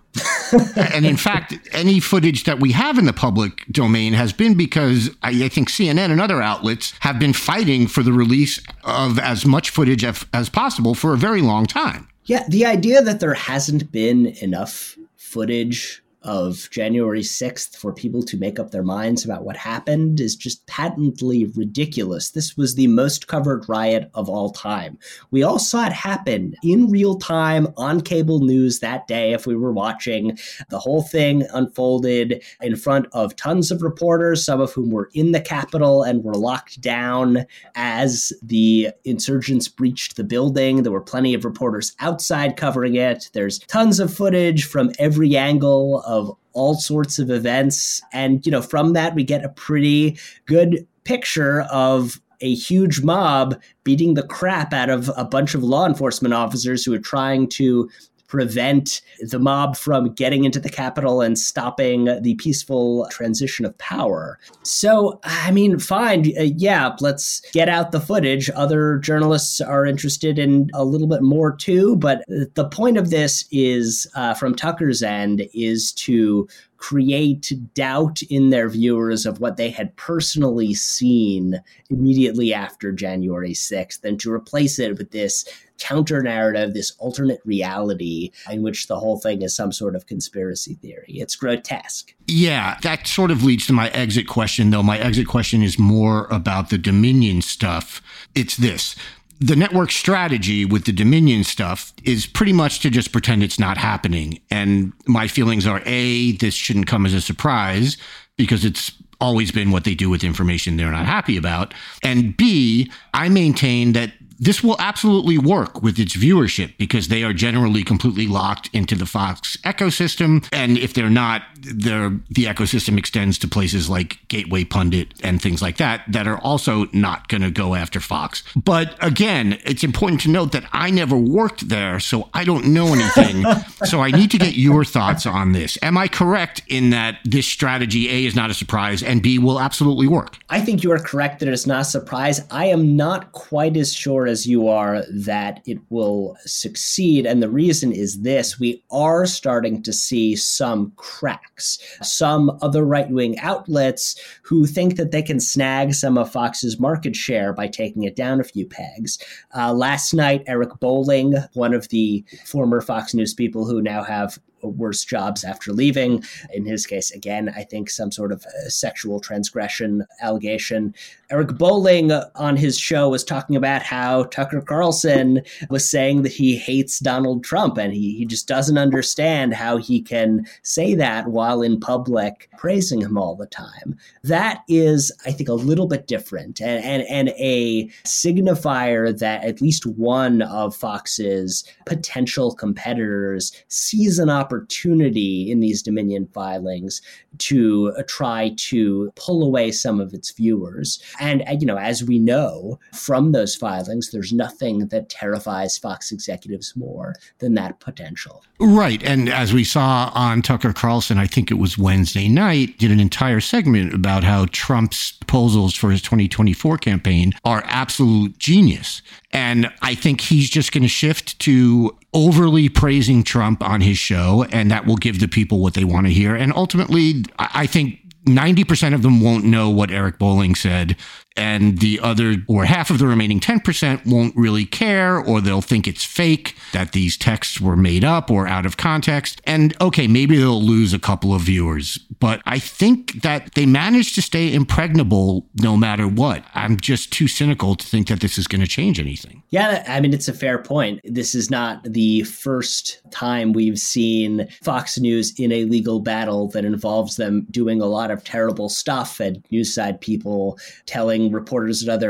And in fact, any footage that we have in the public domain has been because I think CNN and other outlets have been fighting for the release of as much footage as possible for a very long time. Yeah, the idea that there hasn't been enough footage of January 6th for people to make up their minds about what happened is just patently ridiculous. This was the most covered riot of all time. We all saw it happen in real time on cable news that day if we were watching. The whole thing unfolded in front of tons of reporters, some of whom were in the Capitol and were locked down as the insurgents breached the building. There were plenty of reporters outside covering it. There's tons of footage from every angle of all sorts of events. And, from that, we get a pretty good picture of a huge mob beating the crap out of a bunch of law enforcement officers who are trying to prevent the mob from getting into the Capitol and stopping the peaceful transition of power. So, fine. Yeah, let's get out the footage. Other journalists are interested in a little bit more too. But the point of this is, from Tucker's end, is to create doubt in their viewers of what they had personally seen immediately after January 6th, and to replace it with this counter narrative, this alternate reality in which the whole thing is some sort of conspiracy theory. It's grotesque. Yeah, that sort of leads to my exit question, though. My exit question is more about the Dominion stuff. It's this. The network strategy with the Dominion stuff is pretty much to just pretend it's not happening. And my feelings are, A, this shouldn't come as a surprise because it's always been what they do with information they're not happy about. And B, I maintain that this will absolutely work with its viewership because they are generally completely locked into the Fox ecosystem. And if they're not, the ecosystem extends to places like Gateway Pundit and things like that are also not going to go after Fox. But again, it's important to note that I never worked there, so I don't know anything. So I need to get your thoughts on this. Am I correct in that this strategy, A, is not a surprise, and B, will absolutely work? I think you are correct that it's not a surprise. I am not quite as sure as you are that it will succeed. And the reason is this: we are starting to see some cracks. Some other right-wing outlets who think that they can snag some of Fox's market share by taking it down a few pegs. Last night, Eric Bolling, one of the former Fox News people who now have worse jobs after leaving. In his case, again, I think some sort of sexual transgression allegation. Eric Bolling on his show was talking about how Tucker Carlson was saying that he hates Donald Trump, and he just doesn't understand how he can say that while in public praising him all the time. That is, I think, a little bit different and a signifier that at least one of Fox's potential competitors sees an opportunity in these Dominion filings to try to pull away some of its viewers. And, as we know from those filings, there's nothing that terrifies Fox executives more than that potential. Right. And as we saw on Tucker Carlson, I think it was Wednesday night, did an entire segment about how Trump's proposals for his 2024 campaign are absolute genius. And I think he's just going to shift to overly praising Trump on his show, and that will give the people what they want to hear. And ultimately, I think 90% of them won't know what Eric Bolling said, and the other, or half of the remaining 10%, won't really care, or they'll think it's fake, that these texts were made up or out of context. And okay, maybe they'll lose a couple of viewers, but I think that they managed to stay impregnable no matter what. I'm just too cynical to think that this is going to change anything. Yeah, it's a fair point. This is not the first time we've seen Fox News in a legal battle that involves them doing a lot of terrible stuff, and news side people telling reporters at other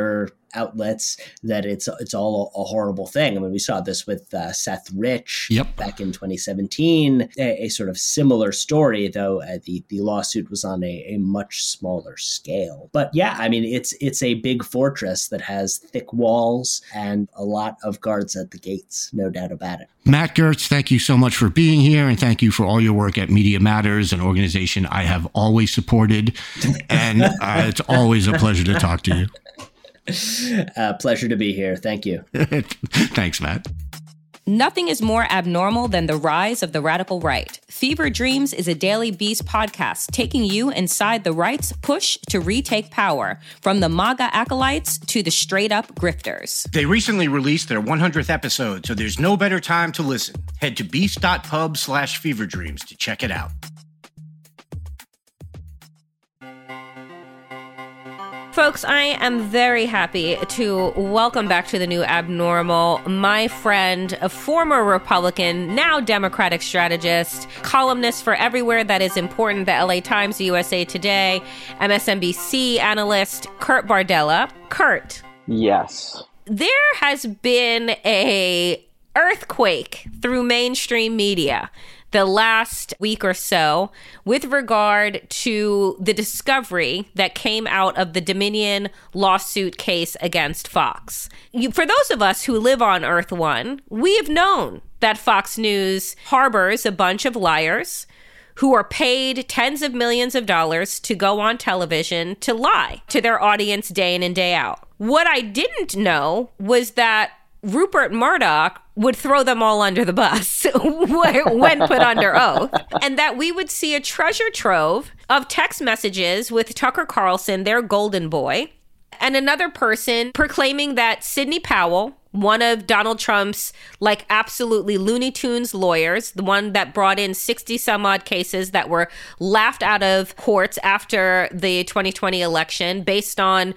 outlets that it's all a horrible thing. I mean, we saw this with Seth Rich back in 2017, a sort of similar story, though the lawsuit was on a much smaller scale. But yeah, I mean, it's a big fortress that has thick walls and a lot of guards at the gates, no doubt about it. Matt Gertz, thank you so much for being here, and thank you for all your work at Media Matters, an organization I have always supported, and it's always a pleasure to talk to you. Pleasure to be here. Thank you. Thanks, Matt. Nothing is more abnormal than the rise of the radical right. Fever Dreams is a Daily Beast podcast taking you inside the right's push to retake power, from the MAGA acolytes to the straight-up grifters. They recently released their 100th episode, so there's no better time to listen. Head to beast.pub/feverdreams to check it out. Folks, I am very happy to welcome back to the new abnormal my friend, a former Republican, now Democratic strategist, columnist for everywhere that is important, the LA Times, the USA Today, MSNBC analyst, Kurt Bardella. Kurt. Yes. There has been a earthquake through mainstream media the last week or so with regard to the discovery that came out of the Dominion lawsuit case against Fox. For those of us who live on Earth One, we have known that Fox News harbors a bunch of liars who are paid tens of millions of dollars to go on television to lie to their audience day in and day out. What I didn't know was that Rupert Murdoch would throw them all under the bus when put under oath, and that we would see a treasure trove of text messages with Tucker Carlson, their golden boy, and another person proclaiming that Sidney Powell, one of Donald Trump's absolutely Looney Tunes lawyers, the one that brought in 60 some odd cases that were laughed out of courts after the 2020 election based on,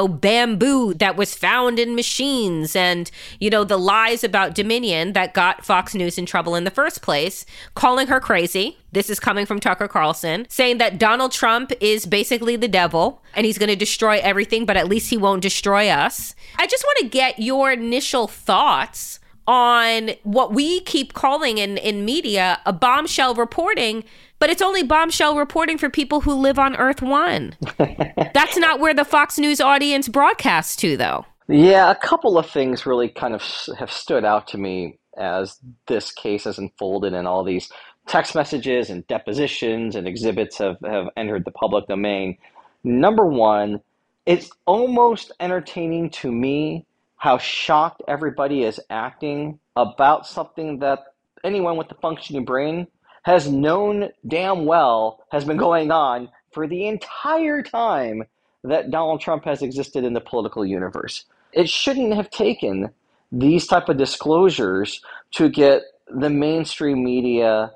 bamboo that was found in machines and, the lies about Dominion that got Fox News in trouble in the first place, calling her crazy. This is coming from Tucker Carlson, saying that Donald Trump is basically the devil and he's going to destroy everything, but at least he won't destroy us. I just want to get your initial thoughts on what we keep calling in media a bombshell reporting, but it's only bombshell reporting for people who live on Earth One. That's not where the Fox News audience broadcasts to, though. Yeah, a couple of things really kind of have stood out to me as this case has unfolded and all these text messages and depositions and exhibits have entered the public domain. Number one, it's almost entertaining to me how shocked everybody is acting about something that anyone with a functioning brain has known damn well has been going on for the entire time that Donald Trump has existed in the political universe. It shouldn't have taken these type of disclosures to get the mainstream media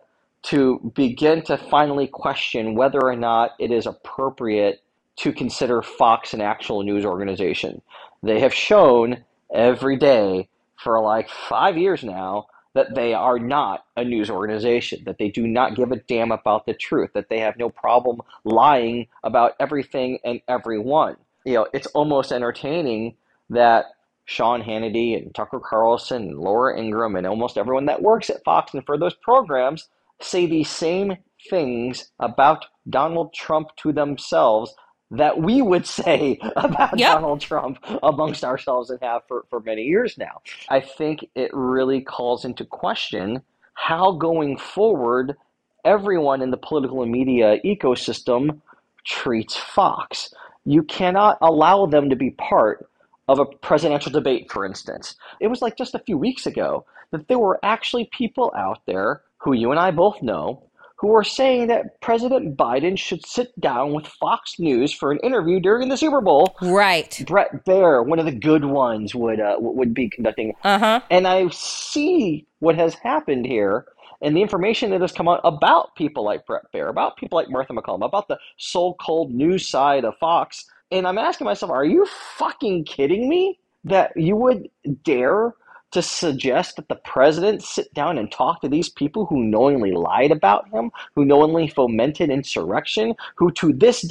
to begin to finally question whether or not it is appropriate to consider Fox an actual news organization. They have shown every day for 5 years now that they are not a news organization, that they do not give a damn about the truth, that they have no problem lying about everything and everyone. It's almost entertaining that Sean Hannity and Tucker Carlson and Laura Ingraham and almost everyone that works at Fox and for those programs say these same things about Donald Trump to themselves that we would say about Donald Trump amongst ourselves and have for many years now. I think it really calls into question how going forward everyone in the political and media ecosystem treats Fox. You cannot allow them to be part of a presidential debate, for instance. It was just a few weeks ago that there were actually people out there who you and I both know who are saying that President Biden should sit down with Fox News for an interview during the Super Bowl. Right. Bret Baier, one of the good ones, would be conducting. And I see what has happened here and the information that has come out about people like Bret Baier, about people like Martha McCallum, about the so-called news side of Fox. And I'm asking myself, are you fucking kidding me that you would dare to suggest that the president sit down and talk to these people who knowingly lied about him, who knowingly fomented insurrection, who to this day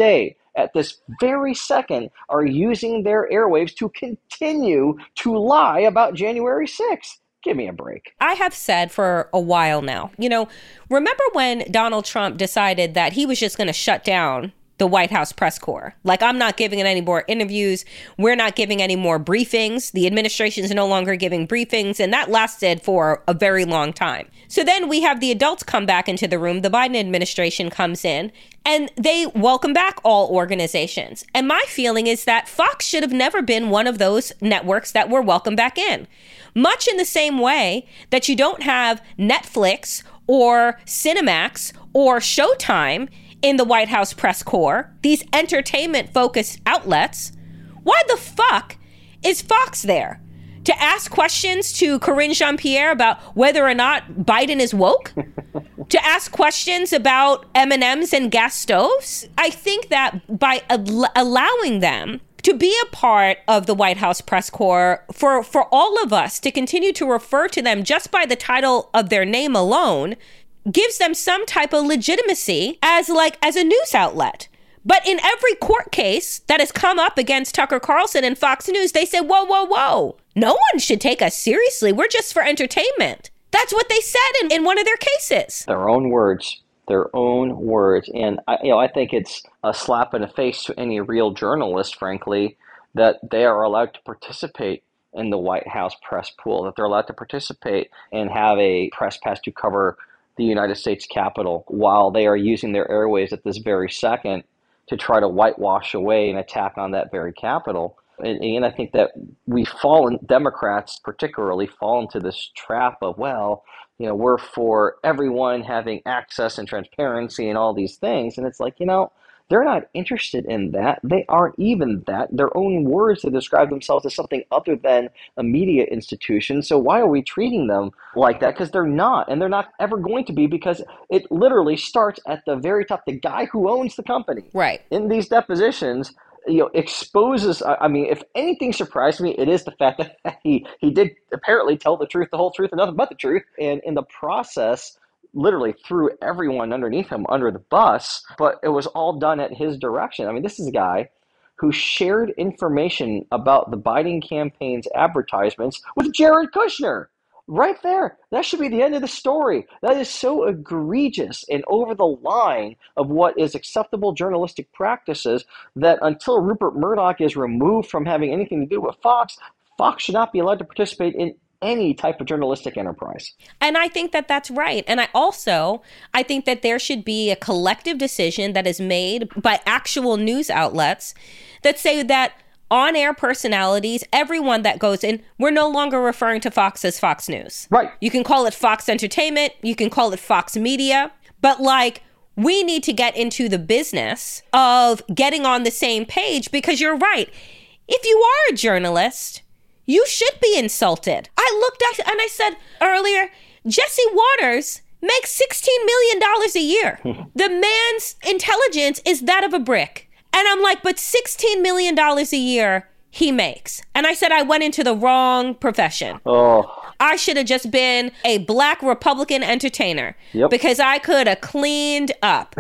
at this very second are using their airwaves to continue to lie about January 6th. Give me a break. I have said for a while now, remember when Donald Trump decided that he was just going to shut down the White House press corps? Like, I'm not giving it any more interviews. We're not giving any more briefings. The administration is no longer giving briefings. And that lasted for a very long time. So then we have the adults come back into the room. The Biden administration comes in and they welcome back all organizations. And my feeling is that Fox should have never been one of those networks that were welcomed back in. Much in the same way that you don't have Netflix or Cinemax or Showtime in the White House press corps, these entertainment-focused outlets. Why the fuck is Fox there? To ask questions to Karine Jean-Pierre about whether or not Biden is woke? To ask questions about M&Ms and gas stoves? I think that by allowing them to be a part of the White House press corps, for all of us to continue to refer to them just by the title of their name alone, gives them some type of legitimacy as a news outlet. But in every court case that has come up against Tucker Carlson and Fox News, they say, whoa. No one should take us seriously. We're just for entertainment. That's what they said in one of their cases. Their own words. And I think it's a slap in the face to any real journalist, frankly, that they are allowed to participate in the White House press pool, that they're allowed to participate and have a press pass to cover the United States Capitol while they are using their airwaves at this very second to try to whitewash away an attack on that very Capitol. And I think that Democrats particularly fall into this trap of, we're for everyone having access and transparency and all these things. And it's like, they're not interested in that. They aren't even that. Their own words to describe themselves as something other than a media institution. So why are we treating them like that? Because they're not. And they're not ever going to be, because it literally starts at the very top. The guy who owns the company, right, in these depositions, exposes, if anything surprised me, it is the fact that he did apparently tell the truth, the whole truth, and nothing but the truth. And in the process, literally threw everyone underneath him under the bus, but it was all done at his direction. This is a guy who shared information about the Biden campaign's advertisements with Jared Kushner. Right there. That should be the end of the story. That is so egregious and over the line of what is acceptable journalistic practices that until Rupert Murdoch is removed from having anything to do with Fox, Fox should not be allowed to participate in any type of journalistic enterprise. And I think that that's right. And I think that there should be a collective decision that is made by actual news outlets that say that on-air personalities, everyone that goes in, we're no longer referring to Fox as Fox News. Right. You can call it Fox Entertainment, you can call it Fox Media, but we need to get into the business of getting on the same page, because you're right. If you are a journalist, you should be insulted. I looked at and I said earlier, Jesse Waters makes $16 million a year. The man's intelligence is that of a brick. And I'm like, but $16 million a year he makes. And I said, I went into the wrong profession. Oh. I should have just been a black Republican entertainer. Yep. Because I could have cleaned up.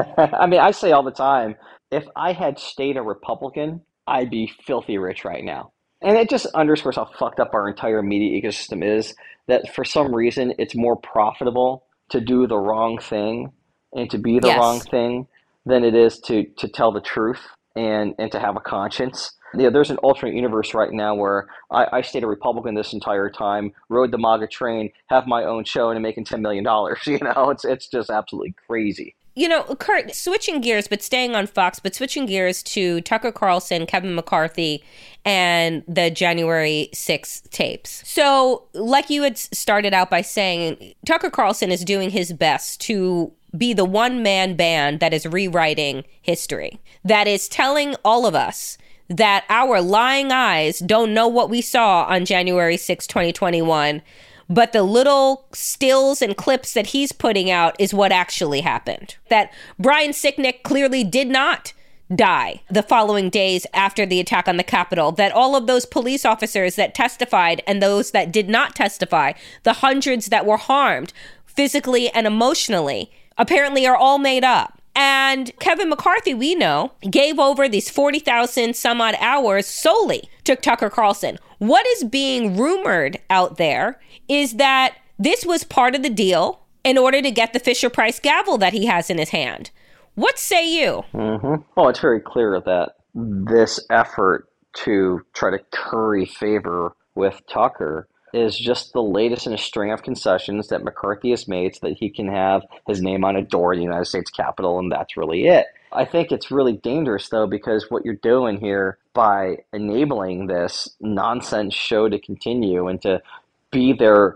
I say all the time, if I had stayed a Republican, I'd be filthy rich right now. And it just underscores how fucked up our entire media ecosystem is, that for some reason it's more profitable to do the wrong thing and to be the wrong thing than it is to tell the truth and to have a conscience. There's an alternate universe right now where I stayed a Republican this entire time, rode the MAGA train, have my own show, and I'm making $10 million. It's just absolutely crazy. Kurt, switching gears, but staying on Fox, but switching gears to Tucker Carlson, Kevin McCarthy, and the January 6th tapes. So, like you had started out by saying, Tucker Carlson is doing his best to be the one-man band that is rewriting history, that is telling all of us that our lying eyes don't know what we saw on January 6, 2021, but the little stills and clips that he's putting out is what actually happened. That Brian Sicknick clearly did not die the following days after the attack on the Capitol, that all of those police officers that testified and those that did not testify, the hundreds that were harmed physically and emotionally, apparently are all made up. And Kevin McCarthy, we know, gave over these 40,000 some odd hours solely to Tucker Carlson. What is being rumored out there is that this was part of the deal in order to get the Fisher-Price gavel that he has in his hand. What say you? Well, it's very clear that this effort to try to curry favor with Tucker is just the latest in a string of concessions that McCarthy has made so that he can have his name on a door in the United States Capitol, and that's really it. I think it's really dangerous, though, because what you're doing here by enabling this nonsense show to continue and to be there,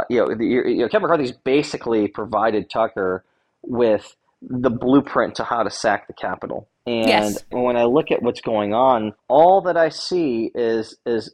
Kevin McCarthy's basically provided Tucker with the blueprint to how to sack the Capitol. And when I look at what's going on, all that I see is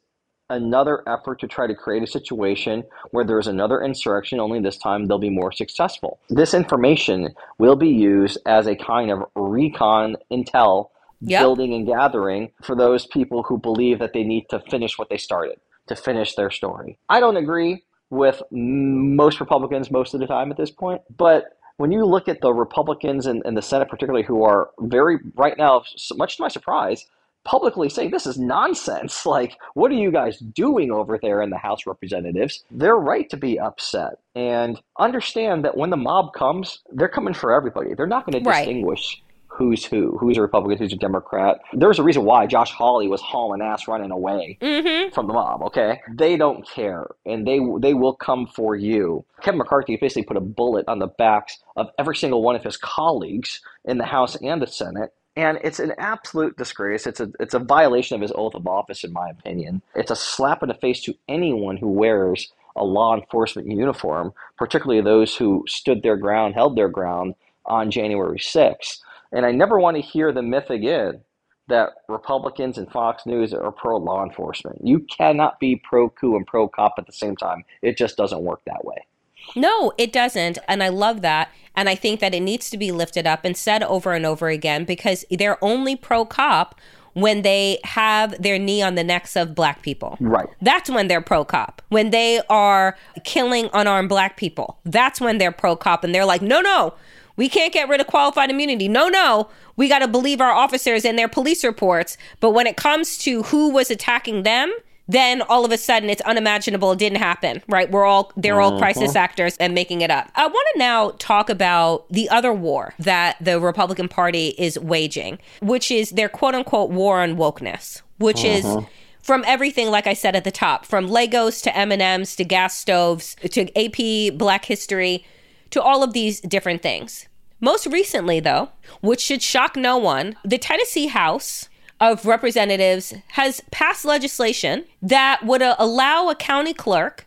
another effort to try to create a situation where there's another insurrection, only this time they'll be more successful. This information will be used as a kind of recon intel building and gathering for those people who believe that they need to finish what they started, to finish their story. I don't agree with most Republicans most of the time at this point, but when you look at the Republicans in the Senate particularly who are very, right now, so much to my surprise, publicly saying this is nonsense. Like, what are you guys doing over there in the House of Representatives? They're right to be upset. And understand that when the mob comes, they're coming for everybody. They're not going to distinguish who's who, who's a Republican, who's a Democrat. There's a reason why Josh Hawley was hauling ass running away from the mob, okay? They don't care, and they will come for you. Kevin McCarthy basically put a bullet on the backs of every single one of his colleagues in the House and the Senate. And it's an absolute disgrace. It's a violation of his oath of office, in my opinion. It's a slap in the face to anyone who wears a law enforcement uniform, particularly those who stood their ground, held their ground on January 6th. And I never want to hear the myth again that Republicans and Fox News are pro-law enforcement. You cannot be pro-coup and pro-cop at the same time. It just doesn't work that way. No, it doesn't. And I love that. And I think that it needs to be lifted up and said over and over again, because they're only pro-cop when they have their knee on the necks of black people. Right. That's when they're pro-cop. When they are killing unarmed black people, that's when they're pro-cop. And they're like, no, we can't get rid of qualified immunity. No, we got to believe our officers and their police reports. But when it comes to who was attacking them, then all of a sudden it's unimaginable. It didn't happen, right? They're all crisis actors and making it up. I want to now talk about the other war that the Republican Party is waging, which is their quote unquote war on wokeness, which is from everything, like I said at the top, from Legos to M&Ms to gas stoves to AP Black History to all of these different things. Most recently, though, which should shock no one, the Tennessee House of Representatives has passed legislation that would allow a county clerk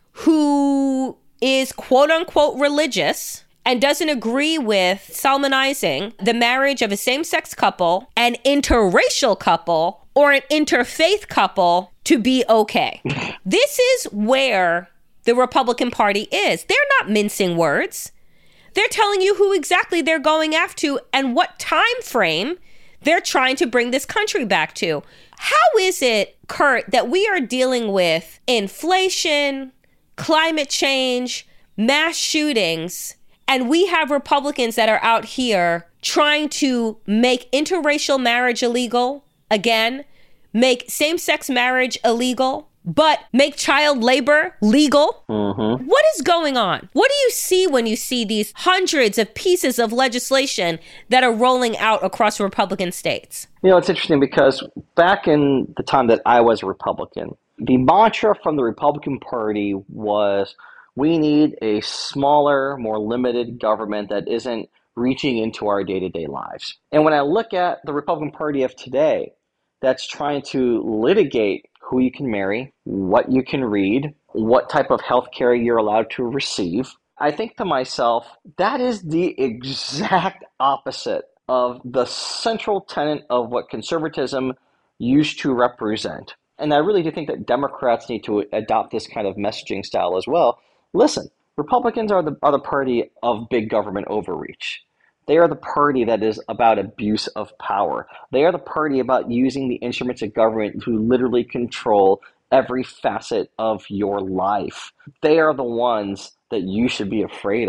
who is quote unquote religious and doesn't agree with solemnizing the marriage of a same-sex couple, an interracial couple, or an interfaith couple to be okay. This is where the Republican Party is. They're not mincing words. They're telling you who exactly they're going after and what time frame they're trying to bring this country back to. How is it, Kurt, that we are dealing with inflation, climate change, mass shootings, and we have Republicans that are out here trying to make interracial marriage illegal again, make same-sex marriage illegal, but make child labor legal? What is going on? What do you see when you see these hundreds of pieces of legislation that are rolling out across Republican states? You know, it's interesting because back in the time that I was a Republican, the mantra from the Republican Party was, we need a smaller, more limited government that isn't reaching into our day-to-day lives. And when I look at the Republican Party of today, that's trying to litigate who you can marry, what you can read, what type of health care you're allowed to receive, I think to myself, that is the exact opposite of the central tenet of what conservatism used to represent. And I really do think that Democrats need to adopt this kind of messaging style as well. Listen, Republicans are the party of big government overreach. They are the party that is about abuse of power. They are the party about using the instruments of government to literally control every facet of your life. They are the ones that you should be afraid of.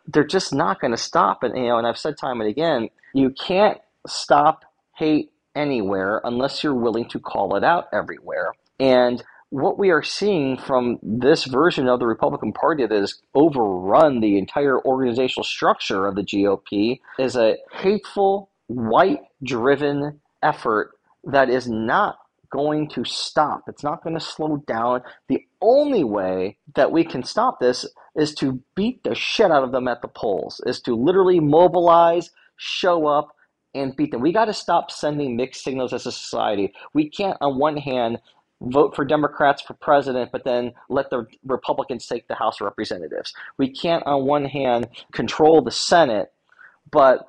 they're just not going to stop. And, and I've said time and again, you can't stop hate anywhere unless you're willing to call it out everywhere. And what we are seeing from this version of the Republican Party that has overrun the entire organizational structure of the GOP is a hateful, white-driven effort that is not going to stop. It's not going to slow down. The only way that we can stop this is to beat the shit out of them at the polls, is to literally mobilize, show up, and beat them. We got to stop sending mixed signals as a society. We can't, on one hand, vote for Democrats for president, but then let the Republicans take the House of Representatives. We can't, on one hand, control the Senate, but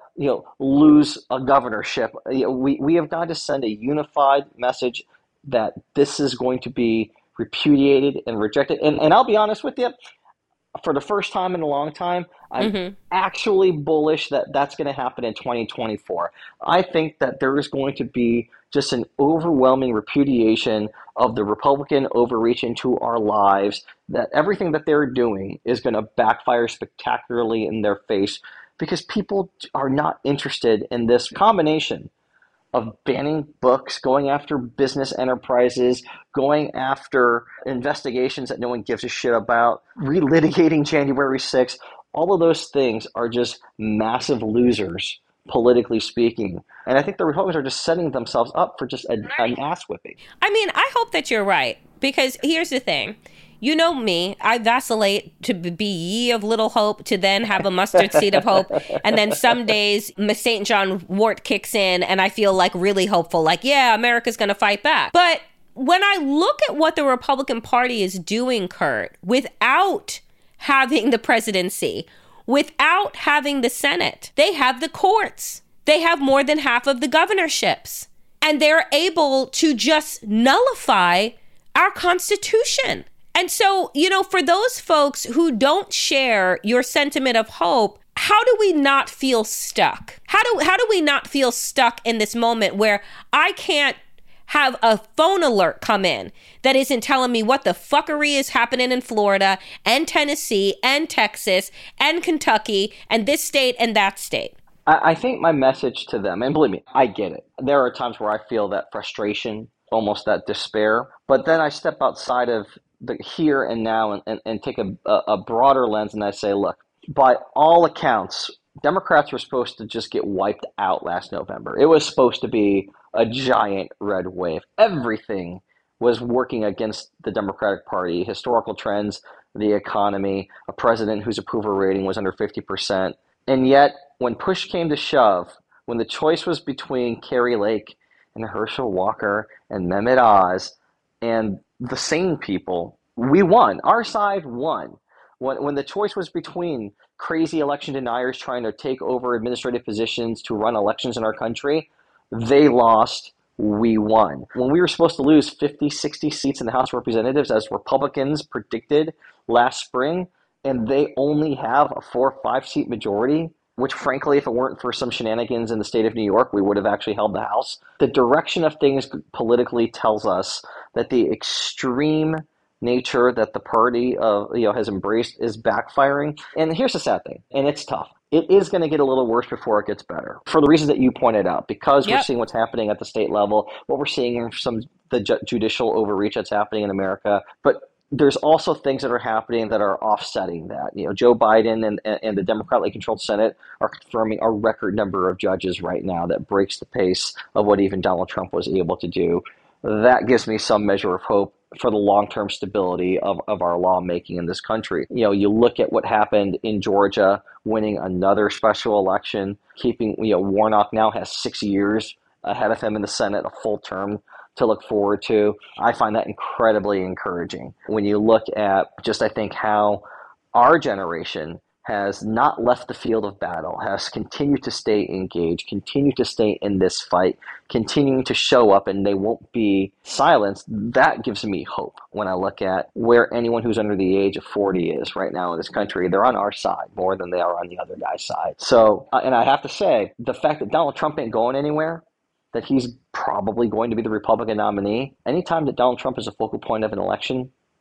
lose a governorship. We have got to send a unified message that this is going to be repudiated and rejected. And I'll be honest with you, for the first time in a long time, I'm actually bullish that that's going to happen in 2024. I think that there is going to be just an overwhelming repudiation of the Republican overreach into our lives, that everything that they're doing is going to backfire spectacularly in their face, because people are not interested in this combination of banning books, going after business enterprises, going after investigations that no one gives a shit about, relitigating January 6th. All of those things are just massive losers, politically speaking. And I think the Republicans are just setting themselves up for just an ass whipping. I mean, I hope that you're right, because here's the thing. You know me, I vacillate to be ye of little hope, to then have a mustard seed of hope. And then some days, St. John wort kicks in and I feel like really hopeful, like, yeah, America's going to fight back. But when I look at what the Republican Party is doing, Kurt, without having the presidency, without having the Senate, they have the courts. They have more than half of the governorships. And they're able to just nullify our Constitution. And so, for those folks who don't share your sentiment of hope, how do we not feel stuck? How do we not feel stuck in this moment where I can't have a phone alert come in that isn't telling me what the fuckery is happening in Florida and Tennessee and Texas and Kentucky and this state and that state? I think my message to them, and believe me, I get it. There are times where I feel that frustration, almost that despair, but then I step outside of the here and now and take a broader lens, and I say, look, by all accounts, Democrats were supposed to just get wiped out last November. It was supposed to be a giant red wave. Everything was working against the Democratic Party. Historical trends, the economy, a president whose approval rating was under 50%. And yet, when push came to shove, when the choice was between Kari Lake and Herschel Walker and Mehmet Oz and the sane people, we won. Our side won. When the choice was between crazy election deniers trying to take over administrative positions to run elections in our country, they lost, we won. When we were supposed to lose 50, 60 seats in the House of Representatives, as Republicans predicted last spring, and they only have a 4 or 5 seat majority, which frankly, if it weren't for some shenanigans in the state of New York, we would have actually held the House. The direction of things politically tells us that the extreme nature that the party has embraced is backfiring. And here's the sad thing, and it's tough. It is going to get a little worse before it gets better, for the reasons that you pointed out, because we're seeing what's happening at the state level, what we're seeing in the judicial overreach that's happening in America. But there's also things that are happening that are offsetting that. Joe Biden and the Democratically controlled Senate are confirming a record number of judges right now that breaks the pace of what even Donald Trump was able to do. That gives me some measure of hope for the long-term stability of our lawmaking in this country. You look at what happened in Georgia, winning another special election, keeping, Warnock now has 6 years ahead of him in the Senate, a full term to look forward to. I find that incredibly encouraging. When you look at just, I think, how our generation has not left the field of battle, has continued to stay engaged, continued to stay in this fight, continuing to show up, and they won't be silenced, that gives me hope when I look at where anyone who's under the age of 40 is right now in this country. They're on our side more than they are on the other guy's side. So, and I have to say, the fact that Donald Trump ain't going anywhere, that he's probably going to be the Republican nominee, anytime that Donald Trump is a focal point of an election,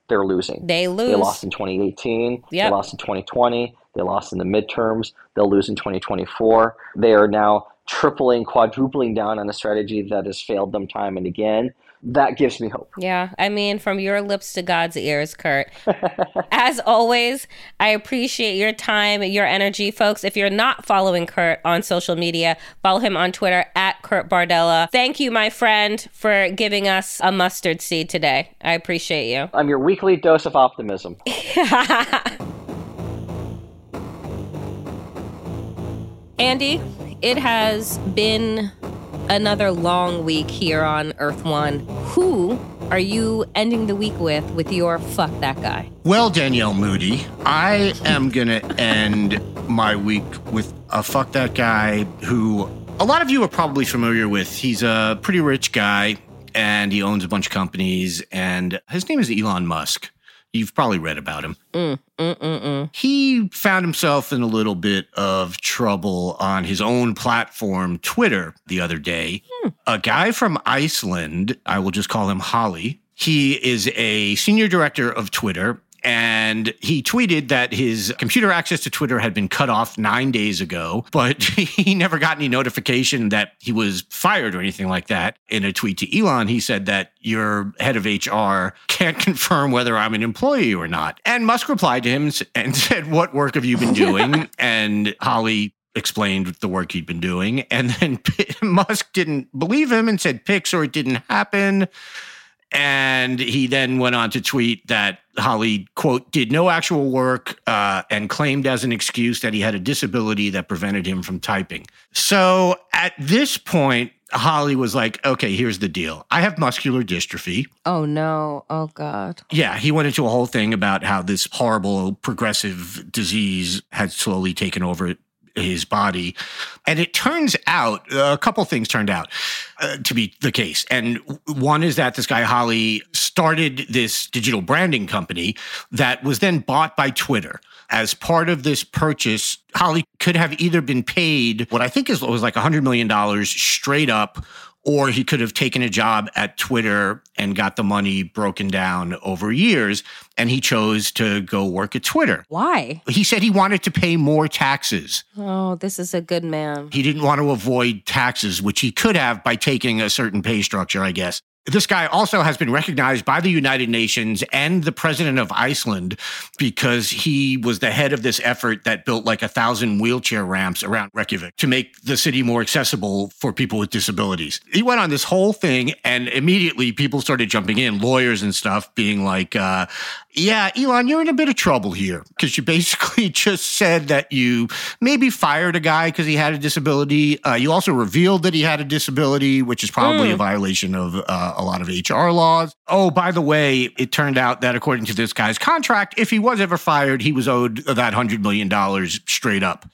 they're losing. They lose. They lost in 2018. Yep. They lost in 2020. They lost in the midterms. They'll lose in 2024. They are now tripling, quadrupling down on a strategy that has failed them time and again. That gives me hope. Yeah, I mean, from your lips to God's ears, Kurt. As always, I appreciate your time, your energy. Folks, if you're not following Kurt on social media, follow him on Twitter at Kurt Bardella. Thank you, my friend, for giving us a mustard seed today. I appreciate you. I'm your weekly dose of optimism. Andy, it has been another long week here on Earth One. Who are you ending the week with your fuck that guy? Well, Danielle Moody, I am going to end my week with a fuck that guy who a lot of you are probably familiar with. He's a pretty rich guy and he owns a bunch of companies, and his name is Elon Musk. You've probably read about him. He found himself in a little bit of trouble on his own platform, Twitter, the other day. A guy from Iceland, I will just call him Holly. He is a senior director of Twitter, and he tweeted that his computer access to Twitter had been cut off 9 days ago, but he never got any notification that he was fired or anything like that. In a tweet to Elon, he said that your head of HR can't confirm whether I'm an employee or not. And Musk replied to him and said, "What work have you been doing?" And Holly explained the work he'd been doing. And then Musk didn't believe him and said, "Pics or it didn't happen." And he then went on to tweet that Holly, quote, did no actual work and claimed as an excuse that he had a disability that prevented him from typing. So at this point, Holly was like, okay, here's the deal. I have muscular dystrophy. Oh, no. Oh, God. Yeah, he went into a whole thing about how this horrible progressive disease had slowly taken over his body. And it turns out, a couple things turned out to be the case. And one is that this guy, Holly, started this digital branding company that was then bought by Twitter. As part of this purchase, Holly could have either been paid what I think was like $100 million straight up, or he could have taken a job at Twitter and got the money broken down over years. And he chose to go work at Twitter. Why? He said he wanted to pay more taxes. Oh, this is a good man. He didn't want to avoid taxes, which he could have by taking a certain pay structure, I guess. This guy also has been recognized by the United Nations and the president of Iceland because he was the head of this effort that built like 1,000 wheelchair ramps around Reykjavik to make the city more accessible for people with disabilities. He went on this whole thing, and immediately people started jumping in, lawyers and stuff, being like, yeah, Elon, you're in a bit of trouble here because you basically just said that you maybe fired a guy because he had a disability. You also revealed that he had a disability, which is probably a violation of a lot of HR laws. Oh, by the way, it turned out that according to this guy's contract, if he was ever fired, he was owed that $100 million straight up.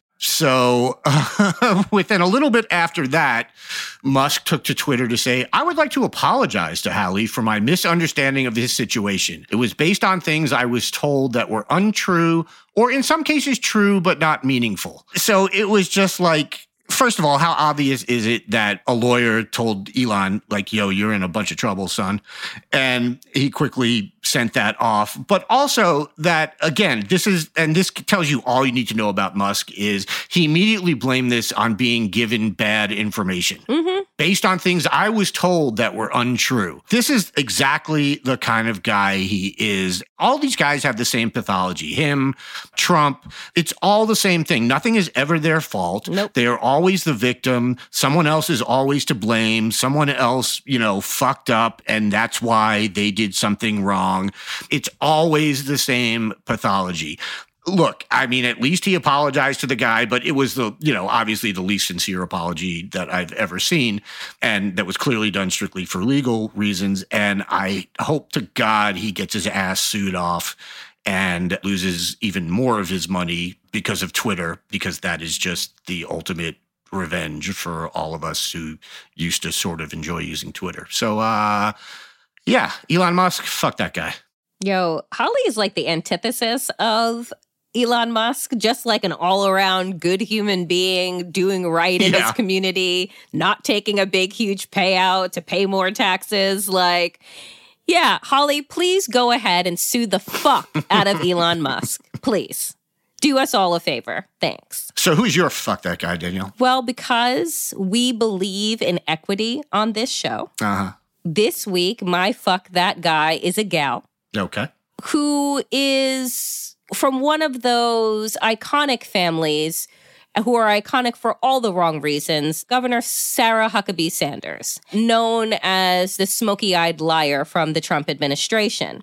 So within a little bit after that, Musk took to Twitter to say, I would like to apologize to Holly for my misunderstanding of his situation. It was based on things I was told that were untrue, or in some cases true, but not meaningful. So it was just like, first of all, how obvious is it that a lawyer told Elon, like, yo, you're in a bunch of trouble, son? And he quickly sent that off. But also that, again, this tells you all you need to know about Musk is he immediately blamed this on being given bad information based on things I was told that were untrue. This is exactly the kind of guy he is. All these guys have the same pathology. Him, Trump, it's all the same thing. Nothing is ever their fault. Nope. They are always the victim. Someone else is always to blame. Someone else, fucked up, and that's why they did something wrong. It's always the same pathology. Look, I mean, at least he apologized to the guy, but it was obviously the least sincere apology that I've ever seen. And that was clearly done strictly for legal reasons. And I hope to God he gets his ass sued off and loses even more of his money because of Twitter, because that is just the ultimate revenge for all of us who used to sort of enjoy using Twitter. So, yeah, Elon Musk, fuck that guy. Yo, Holly is like the antithesis of Elon Musk, just like an all-around good human being, doing right in his community, not taking a big, huge payout to pay more taxes. Like, Yeah, Holly, please go ahead and sue the fuck out of Elon Musk. Please. Do us all a favor. Thanks. So who's your fuck that guy, Danielle? Well, because we believe in equity on this show, this week, my fuck that guy is a gal. Okay. Who is from one of those iconic families who are iconic for all the wrong reasons, Governor Sarah Huckabee Sanders, known as the smoky-eyed liar from the Trump administration.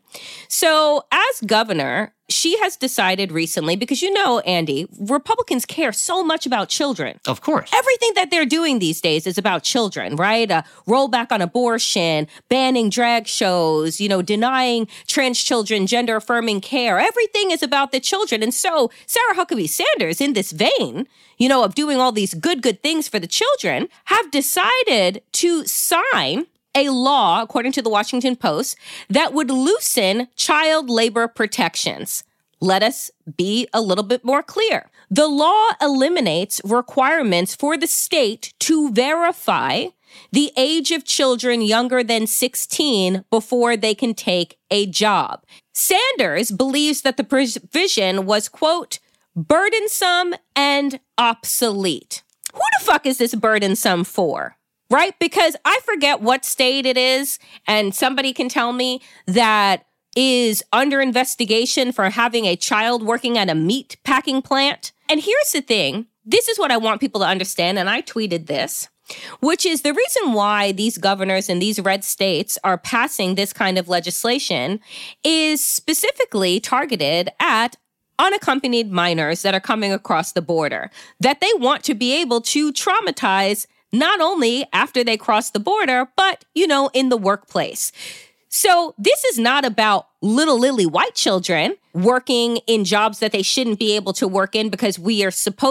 So as governor, she has decided recently, because you know, Andy, Republicans care so much about children. Of course. Everything that they're doing these days is about children, right? Rollback on abortion, banning drag shows, denying trans children gender-affirming care. Everything is about the children. And so Sarah Huckabee Sanders, in this vein, of doing all these good things for the children, have decided to sign a law, according to the Washington Post, that would loosen child labor protections. Let us be a little bit more clear. The law eliminates requirements for the state to verify the age of children younger than 16 before they can take a job. Sanders believes that the provision was, quote, burdensome and obsolete. Who the fuck is this burdensome for? Right? Because I forget what state it is, and somebody can tell me that is under investigation for having a child working at a meat packing plant. And here's the thing. This is what I want people to understand, and I tweeted this, which is the reason why these governors in these red states are passing this kind of legislation is specifically targeted at unaccompanied minors that are coming across the border, that they want to be able to traumatize not only after they cross the border, but, in the workplace. So this is not about little lily white children working in jobs that they shouldn't be able to work in because we're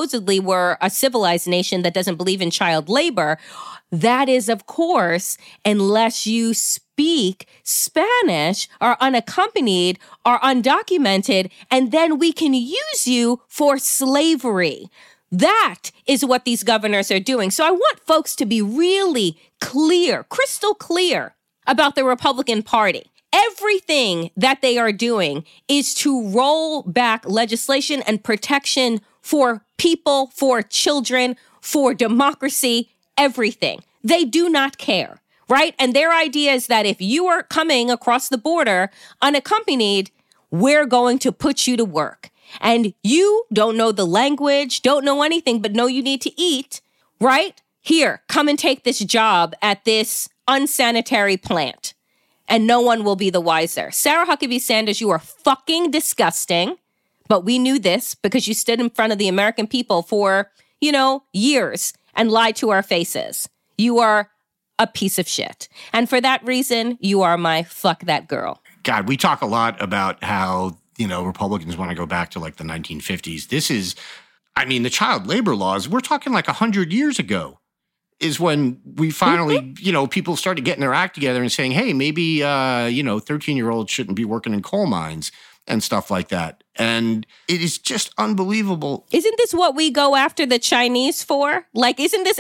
a civilized nation that doesn't believe in child labor. That is, of course, unless you speak Spanish, are unaccompanied, are undocumented, and then we can use you for slavery. That is what these governors are doing. So I want folks to be really clear, crystal clear about the Republican Party. Everything that they are doing is to roll back legislation and protection for people, for children, for democracy, everything. They do not care, right? And their idea is that if you are coming across the border unaccompanied, we're going to put you to work. And you don't know the language, don't know anything, but know you need to eat, right? Here, come and take this job at this unsanitary plant. And no one will be the wiser. Sarah Huckabee Sanders, you are fucking disgusting. But we knew this because you stood in front of the American people for, years and lied to our faces. You are a piece of shit. And for that reason, you are my fuck that girl. God, we talk a lot about how Republicans want to go back to like the 1950s. This is, the child labor laws, we're talking like 100 years ago is when we finally, people started getting their act together and saying, hey, maybe, 13-year-olds shouldn't be working in coal mines and stuff like that. And it is just unbelievable. Isn't this what we go after the Chinese for? Like, isn't this,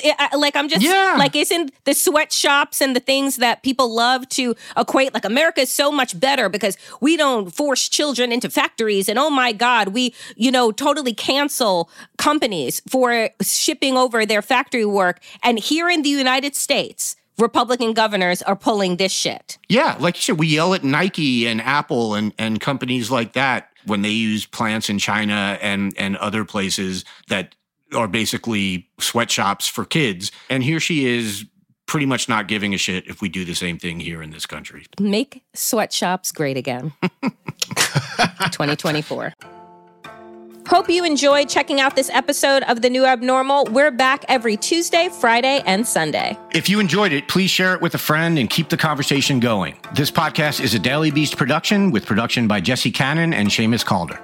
isn't the sweatshops and the things that people love to equate, like America is so much better because we don't force children into factories. And oh my God, we, totally cancel companies for shipping over their factory work. And here in the United States, Republican governors are pulling this shit. Yeah, like you said, we yell at Nike and Apple and companies like that when they use plants in China and other places that are basically sweatshops for kids. And here she is pretty much not giving a shit if we do the same thing here in this country. Make sweatshops great again. 2024. Hope you enjoyed checking out this episode of The New Abnormal. We're back every Tuesday, Friday, and Sunday. If you enjoyed it, please share it with a friend and keep the conversation going. This podcast is a Daily Beast production with production by Jesse Cannon and Seamus Calder.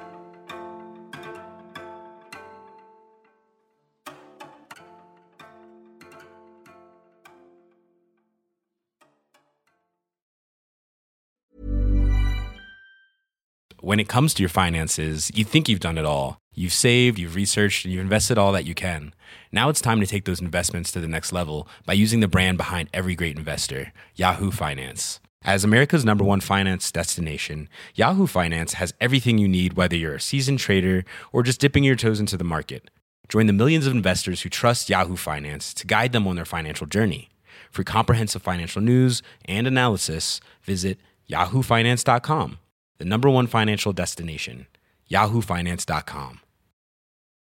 When it comes to your finances, you think you've done it all. You've saved, you've researched, and you've invested all that you can. Now it's time to take those investments to the next level by using the brand behind every great investor, Yahoo Finance. As America's #1 finance destination, Yahoo Finance has everything you need, whether you're a seasoned trader or just dipping your toes into the market. Join the millions of investors who trust Yahoo Finance to guide them on their financial journey. For comprehensive financial news and analysis, visit yahoofinance.com, the #1 financial destination, yahoofinance.com.